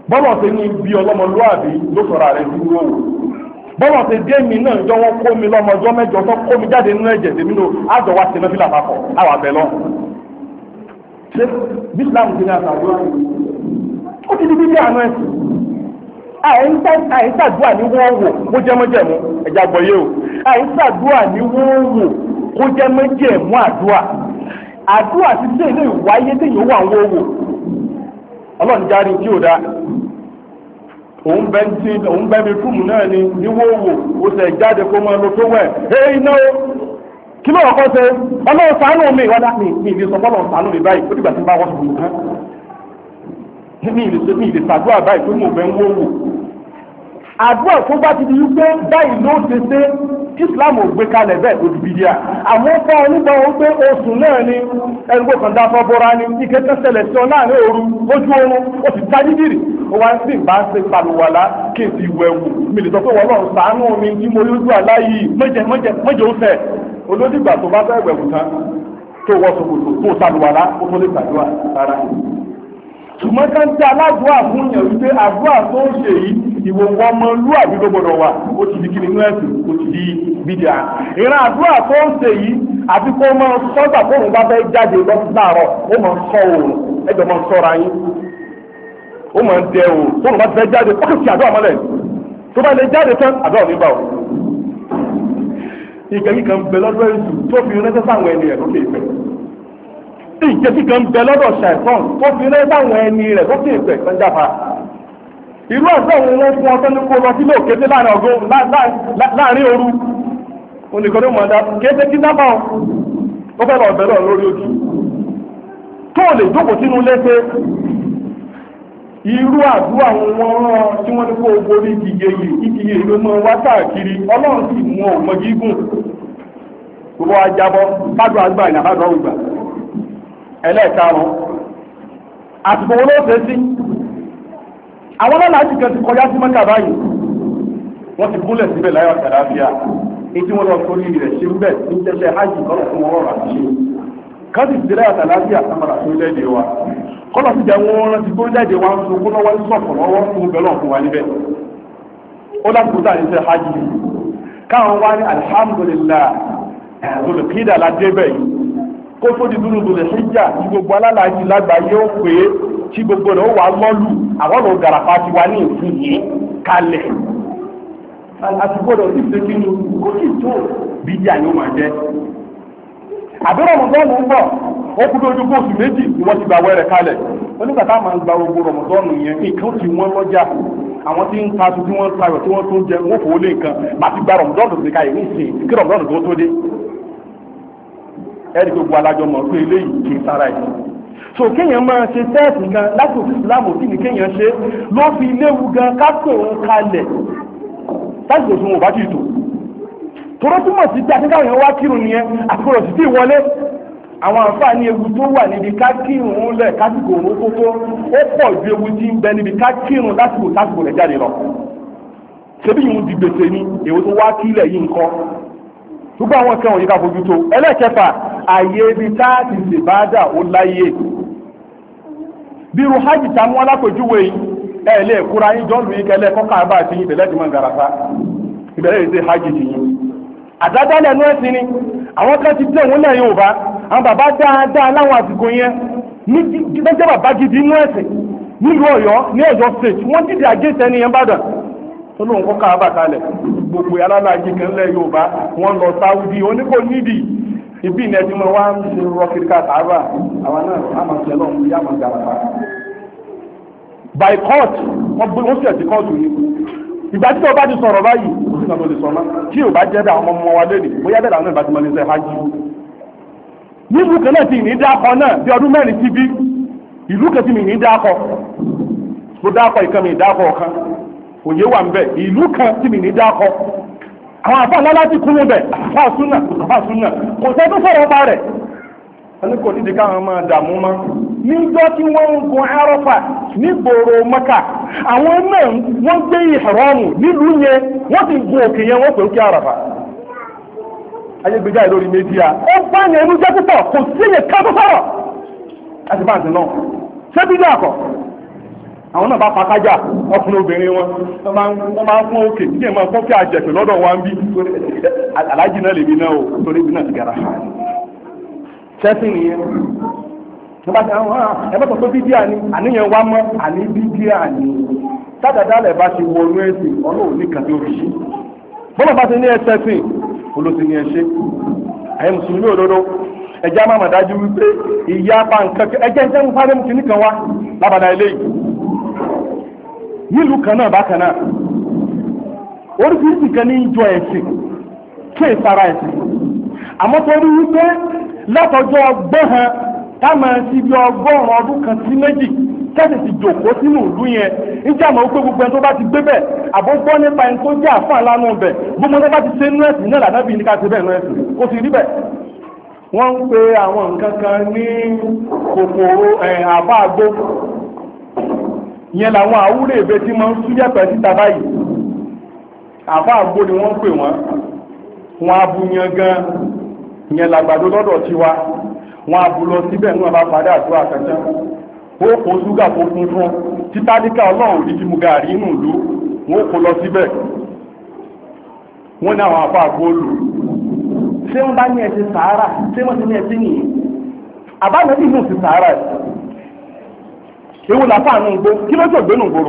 bọ́lọ̀ ṣe ní bí ọlọ́mọlúwàbí ló sọ̀rọ̀ rẹ̀ sí wọ́wọ́ bọ́lọ̀ ṣe dé mi náà jọ wọ́n kó mi lọ́mọjọ́ mẹ́jọ tó kó mi jáde nínú ẹ̀jẹ̀ tèmi ló àjọ wa ṣe mẹ́fìlà papọ̀ àwọn abẹ lọ. ṣé bísílámù ti ní àtàdúrà ó ti di bíbí àánú ẹ̀sìn àìsàdúrà ní wọ́n wò kó jẹ́ mọ́jẹ̀mú ẹ̀já gbọ́yé o àìsàdúrà ní wọ́n wò kó jẹ́ mọ́jẹ̀mú àdúrà àdúrà ti dé ilé ìwáyé téèyàn wà wọ́n wò ọlọ́run jáde tí ò dá òun bẹ́ tí òun bẹ́ mi fúùmù náà ni níwòwò ó sẹ̀ jáde kó mọ́ ẹlò tó wẹ̀ ẹ́ iná o kí ló ọkọ́ ṣe ọlọ́run ṣàánú mi wọ́dá mi ní ìlú sọ fọ́lọ́run ṣàánú mi báyìí ó dìgbà tí ń bá wọ́n sọ̀rọ̀ nǹkan ní ìlú mi ìlú ṣàdúrà báyìí tó mọ̀ bẹ́ ń wòwò àdúrà tó bá ti di wípé báyìí ló ṣe ṣe Islam ò gbé kalẹ̀ bẹ́ẹ̀ ó di bídíà àmọ́ fún ọ nígbà wọn pé oṣù náà ni ẹgbẹ́ kan dáfọ́ bọ́ra ní ike tó ṣẹlẹ̀ sí ọ láàrin òru ojú oorun ó sì tají dìrì ó wá sí ìbá ṣe pàlùwàlá kí n ti wẹ̀wù mi lè sọ pé wọ́n lọ́run ṣàánú mi kí mo lójú àláyé mẹ́jẹ mẹ́jẹ mẹ́jẹ ó fẹ́ olódìgbà tó bá fẹ́ wẹ̀wù tán tó wọ́ sòkòtò tó ṣàlùwàlá ó tó lè ṣàdúrà rárá ṣùgbọ́n ká ń tẹ́ aládùúà fún yàn wípé àdúrà tó ń ṣe yìí ìwò wọn mọ lúàbí tó gbọdọ̀ wà ó ti di kíni inú ẹ̀sìn ó ti di bídíà ìran àdúrà tó ń ṣe yìí àfi kó mọ sọ́gbà fóònù bá fẹ́ jáde lọ́sàárọ̀ ó mọ sọ òòrùn ẹjọ́ mọ sọ́ra yín ó mọ dẹ òòrùn fóònù bá fẹ́ jáde ó kì í ṣe àdúrà mọ́lẹ̀ tó bá lè jáde tán àdúrà nígbà ó ìkẹ́kí kan bẹ lọ́dọ̀ èṣù tó fi rẹ́sẹ̀ sáwọn ẹni ẹ̀ lókè ìfẹ́ ìjẹ́sí kan bẹ lọ́dọ̀ ṣàìsàn tó fi rẹ́ sáwọn ẹni rẹ̀ lókè ìfẹ́ kan jáfa irú ọ̀sẹ̀ òun wọn fún ọtọ́ ní kó lọ sílé òkété láàrin ọgọ́ láàrin òru oníkanú mọ̀ọ́dá kété kí náà ó fẹ́ lọ bẹ̀rẹ̀ lórí ojú tó lè jókòó sínú léṣe irú àdúrà wọn rán tí wọ́n ní kó borí ìdíje yìí ìdíje ìlú mọ́ wá káàkiri ọlọ́run sì mú ọmọ gígùn gbogbo ajábọ́ bádùn àgbà ìnàbádùn ọgbà ẹlẹ́ẹ̀karùn-ún àsìkò wọn ló fẹ́ sí àwọn aláàjì kan ti kọjá sí mọ́kà báyìí wọ́n ti gúnlẹ̀ síbẹ̀ láyọ̀ àtàlábíà ètí wọ́n lọ sórí rẹ̀ ṣe ń bẹ̀ ní tẹ́ṣẹ́ hajj kọ́nà fún wọn rọrùn àti ṣe káàdì sí láyọ̀ àtàlábíà sábàrà tó lẹ́dẹ̀ wa kọ́nà sí jẹ́ wọn rántí tó lẹ́dẹ̀ wa ń so kó lọ́wọ́ sọ̀kọ̀ lọ́wọ́ fún bẹ́lọ̀ fún wa níbẹ̀ ó láti kó ní hajj káwọn wá ní alhamdulillah zulukida ládébẹ̀ yìí kó tó di dúró dúró ṣíjà tí gbogbo alálàájì lágbàáyé ó pé tí gbogbo rẹ̀ ó wà lọ́lù àwọn ọ̀nà gàràfà ti wà ní ìfún yìí kalẹ̀ àti gbọ́dọ̀ sí ìfẹ́ nínú kó sì tó bíjà ni ó máa jẹ́ àbúrò rọmọdọ́nù ń bọ̀ ó kú lójú kó oṣù méjì ni wọ́n ti gba wẹ́rẹ̀ kalẹ̀ onígbà tá máa ń gba gbogbo rọmọdọ́nù yẹn nǹkan ti wọ́n lọ́jà àwọn tí ń ta tí wọ́n ń tayọ̀ tí wọ́n tó ń jẹ wọ́n fòó lé nǹkan bá ti gba rọmọdọ́nù sí káyẹ̀ ní ìsìn kí rọmọdọ́nù tó tó dé ẹ̀rí gbogbo alájọ mọ̀ pé eléyìí kì í sára ẹ̀ so kéèyàn máa ṣe sẹ́ẹ̀sì gan láti òfin ìsìlámù tí ní kéèyàn ṣe ló fi léwu gan kápẹ́ òun kalẹ̀ láti òfin òun bá ti tò tòró túmọ̀ sí pé akẹ́kọ̀ọ́ yẹn wá kírun nìyẹn àfikún sí tí wọlé àwọn àǹfààní ewu tó wà níbi ká kírun lẹ̀ kásìkò òun kókó ó pọ̀ ju ewu tí ń bẹ níbi ká kírun lásìkò lásìkò rẹ̀ jáde lọ ṣebí yìí ń di gbèsè ni èwo tó wá kílẹ̀ yìí ń kọ́ gbogbo àwọn kan wọ̀nyí ká fojú tó ẹlẹ́kẹfà àyè ibi táàtì ṣèbádà ó láyé bí irú hajj tá mú alápèjúwe yìí ẹ lè kúra yín jọ́ lùyìn kẹlẹ́ kọ́kà bá ti yín bẹ̀lẹ́ ti máa ń garafa ìbẹ̀rẹ̀ yìí ṣe hajj ti yín àdájá lẹ́nu ẹ̀sìn ni àwọn kan ti dé òun náà yóò bá àwọn bàbá dáadáa láwọn àsìkò yẹn ní gbẹ́jẹ́ bàbá gidi inú ẹ̀sìn nílùú Ọ̀yọ́ ní Ọ̀yọ́ state wọ́n dìde àgẹ́sẹ̀ ní yẹn bàdàn tó lóun kọ́ káàbà kalẹ̀ gbogbo alálàájì kan lẹ́ Yorùbá wọ́n lọ Sáúdí oníkò nídìí ibi ìnẹ́ tí wọ́n wá ń ṣe rọ́kìríkà tààrà àwọn náà a máa ṣe lọ́wọ́ yá máa gàràfà by court wọ́n gbé wọ́n sì ẹ̀sì court ní ìgbà tí ọba ti sọ̀rọ̀ báyìí kò sí ìgbà tó lè sọ náà tí ò bá jẹ́ bẹ́ àwọn ọmọ wa lẹ́nìí bóyá bẹ́ẹ̀ làwọn ìbá ti máa ní sẹ́ hajj nílùú kan náà ti ní dákọ náà bí ọdún mẹ́rin ti bí ìlú kan ti mi ní dákọ mo dákọ ìkan mi dákọ ọ̀kan òye wà ń bẹ ìlú kan tí mi ní dákọ àwọn àfáà ńlá láti kúrò bẹ àfáà súnà àfáà súnà kò sẹ́ tó sọ̀rọ̀ ọba rẹ̀ wọ́n ní kò nídìí káwọn máa dààmú mọ́ níjọ́ tí wọ́n ń gun Àràfà nígboro Mẹ́kà àwọn náà wọ́n gbé ìhẹ̀rọ́mù nílùú yẹn wọ́n sì gun òkè yẹn wọ́n pè ó kí Àràfà ayégbèjà ìlórí méjìlá ó bá yẹn inú jẹ́ púpọ̀ kò sí yẹn ká tó sọ̀rọ̀ láti bá àti náà ṣé bí dé àkọ́ àwọn náà bá pakájà ọkùnrin obìnrin wọn wọ́n máa ń fún òkè nígbà máa fọ́kí àjẹ̀fẹ̀ lọ́dọ̀ wa ń bí alájì náà lè bí náà o torí bí náà ti gara ṣẹ́sìn nìyẹn wọ́n bá ti àwọn ẹgbẹ́ tó bídíà ni àníyàn wá mọ́ àní bídíà ni sádàdálẹ̀ bá ti wọnú ẹ̀sìn ọlọ́run ní kàdé oríṣi bọ́lá bá ti ní ẹsẹ̀ sìn olóṣì ní ẹṣẹ́ ayé mùsùlùmí òdodo ẹjẹ́ á máa dájú wípé ìyá apá nǹkan ẹjẹ́ ń tẹ́wọ́n fárẹ́ mùsùlùmí kan wá lábàdà ilé yìí nílùú kan náà bákan náà oríṣiríṣi kan ní ìjọ ẹ̀sìn kí ìsara ẹ̀sìn àmọ́ tó rí wípé látọjọ́ ọgbọ́n hàn táwọn ti bí ọgọ́rùn-ún ọdún kan sí méjì kẹ́sì ti jòkó sínú ìlú yẹn níjà mọ̀ wípé gbogbo ẹni tó bá ti gbé bẹ̀ àbógbọ́ nípa ẹni tó jẹ́ àfáà lánàá bẹ̀ gbogbo tó bá ti ṣe nọ́ọ̀sì náà lànàbí ní ká ti bẹ̀ nọ́ọ̀sì kò sì rí bẹ̀. wọ́n ń pe àwọn nǹkan kan ní kòkòrò àbá àgbo ìyẹn làwọn àwúrẹ̀ èbè tí wọ́n ń súyẹ̀pẹ̀ síta báyìí àbá àgbo ni wọ́n ń pè wọ́n wọ́n á bu yan gan ìyẹn làgbàdo lọ́dọ̀ tiwa wọ́n á bu lọ síbẹ̀ ní wọ́n bá padà àdúrà kankan ó kó ṣúgà kó fún fún títàdíkà ọlọ́run ní ti mú gàrí inú ìlú wọ́n kó lọ síbẹ̀ wọ́n ní àwọn àpá àgbóòlù ṣé wọ́n bá ní ẹ̀sìn sàárà ṣé wọ́n ti ní ẹ̀sìn nìyí àbáyọ̀dì inú sí sàárà ẹ̀ ewu làfà àánú gbó kí ló tó gbénú gbòòrò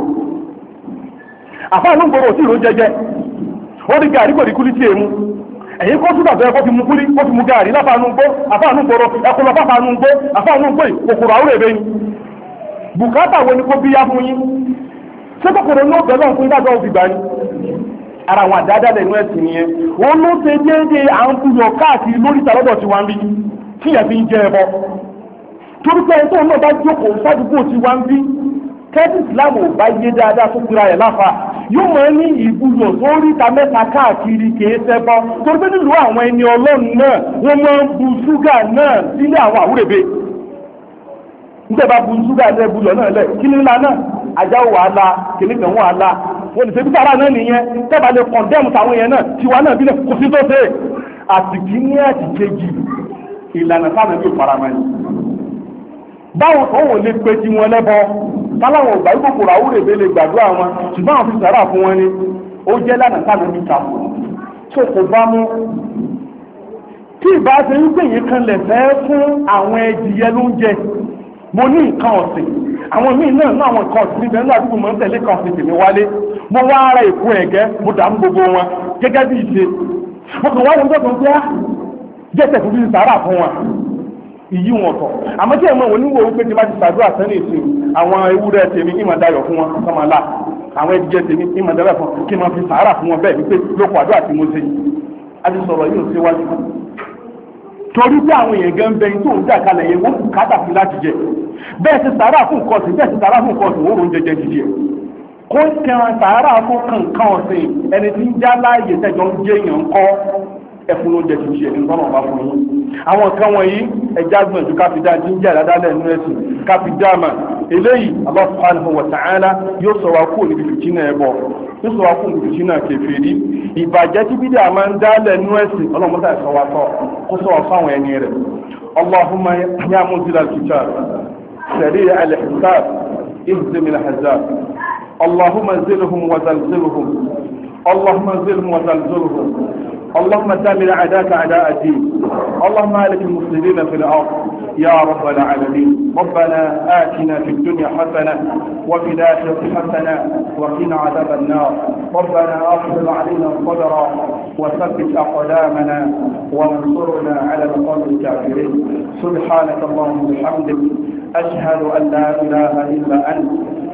àfà àánú gbòòrò sí ìró jẹjẹ wọ́n di gàrí kòrí kúlí tí èmu ẹ̀yìn kó ṣúgà bẹ́ẹ̀ kó fi mú kúlí kó fi mú gàrí láfà àánú gbó àfà àánú gbòòrò ẹkùn lọ fáfà àánú gbó àfà àánú gbó ìkòkòrò àwúrẹ̀ ẹ̀bẹ̀ ni bùkátà wo ni kó bí yá fún yín ṣé kòkòrò ní ọ̀bẹ̀ lọ́n fún ìdájọ́ òfin gbà ní ara àwọn àdáadáa lẹ́nu ẹ̀sìn yẹn wọ́n ló ṣe déédéé à ń kúyọ̀ káàkiri lórí ìtàlọ́dọ̀ tí wọ́n ń bí tí yẹn fi ń jẹ ẹbọ torí pé ẹni tó náà bá jókòó sádùúgbò tí wọ́n ń bí kẹ́sì ìsìláàmù ò bá yé dáadáa tó kura ẹ̀ láfa yóò máa ní ìbúyọ̀ tó rí ta mẹ́ta káàkiri kìí ṣẹbọ torí pé nílùú àwọn ẹni ọlọ́run náà wọ́n máa ń bu ṣúgà náà sílé àwọn àwúrẹ̀bẹ̀ nígbà bá bu ṣúgà lẹ́ bu lọ náà lẹ̀ kí ní ńlá náà ajá wàhálà kìnnìkan wàhálà wọ́n lè ṣe bí sára náà nìyẹn tẹ́bà lè kọ̀ndẹ́mù táwọn èèyàn náà tiwa náà bílẹ̀ kò sí tó ṣe àtìkí ní àtìkejì ìlànà sáà náà bí òparamọ́ ni báwọn kan wò lè pe tí wọn lẹ́bọ káláwọn ògbà yìí kòkòrò àwúrèbé lè gbàdúrà wọn ṣùgbọ́n àwọn fi sàrà fún wọn ni ó jẹ́ lánàá sáà náà bí ta tó kò bá mú tí ìbá ṣe ń pè yín kan lẹ̀ fẹ́ fún àwọn ẹdìyẹ lóúnjẹ mo ní nǹkan ọ̀sìn àwọn míì náà ní àwọn nǹkan ọ̀sìn níbẹ̀ ní àdúgbò mọ́ ń tẹ̀lé kan ọ̀sìn tèmi wálé mo wá ara èkó ẹ̀gẹ́ mo dàmú gbogbo wọn gẹ́gẹ́ bí ìṣe mo kàn wá ní ọjọ́ kan pé á jẹ́sẹ̀ tó fi sàárà fún wọn ìyí wọn tọ̀ àmọ́ tí ẹ̀mọ́ wọn níwò wípé tí bá ti ṣàdúrà sẹ́ni ìsìn àwọn ewúrẹ́ tèmi ìmọ̀ dayọ̀ fún wọn sọ́mọ lá àwọn ẹ̀díjẹ́ tèmi ìmọ̀ dayọ̀ fún kí n máa fi sàárà fún wọn bẹ́ẹ̀ wípé lóko àdúrà tí mo ṣe a ti sọ̀rọ̀ yìí ò síwájú torí pé àwọn èèyàn gan bẹyìn tó ń jà kalẹ̀ yẹn wọ́n kù kátà sí láti jẹ bẹ́ẹ̀ ti sàárà fún nǹkan ọ̀sìn bẹ́ẹ̀ ti sàárà fún nǹkan ọ̀sìn wọ́n rò ń jẹjẹ jíjẹ kó kẹran sàárà fún kankan ọ̀sìn ẹni tí ń já láàyè tẹ́jọ ń jẹ èèyàn kọ́ ẹfun ló jẹ jíjẹ ní tọ́nà ọba fún yín àwọn nǹkan wọ̀nyí ẹja gbọ̀njú káfíńdá ti ń jà ládàálẹ̀ nínú ẹ̀sìn káfíńdá mà eléyìí Allah subhanahu wa ta'ala yóò sọ wa kúrò níbi fìtínà ẹbọ yóò sọ wa kúrò níbi fìtínà kèfèrí ìbàjẹ́ tí bídà máa ń dálẹ̀ nínú ẹ̀sìn ọlọ́mọdé àìsàn wa sọ kó sọ wa fáwọn ẹni rẹ̀ Allahumma ya munzila al-kitab sari' al-hisab ihzim al-ahzab Allahumma zilhum wa zalzilhum Allahumma zilhum wa zalzilhum اللهم دمر أعداءك أعداء الدين اللهم مالك المسلمين في الأرض يا رب العالمين ربنا آتنا في الدنيا حسنة وفي الآخرة حسنة وقنا عذاب النار ربنا أفضل علينا الصبر وثبت أقدامنا وانصرنا على القوم الكافرين سبحانك اللهم وبحمدك أشهد أن لا إله إلا أنت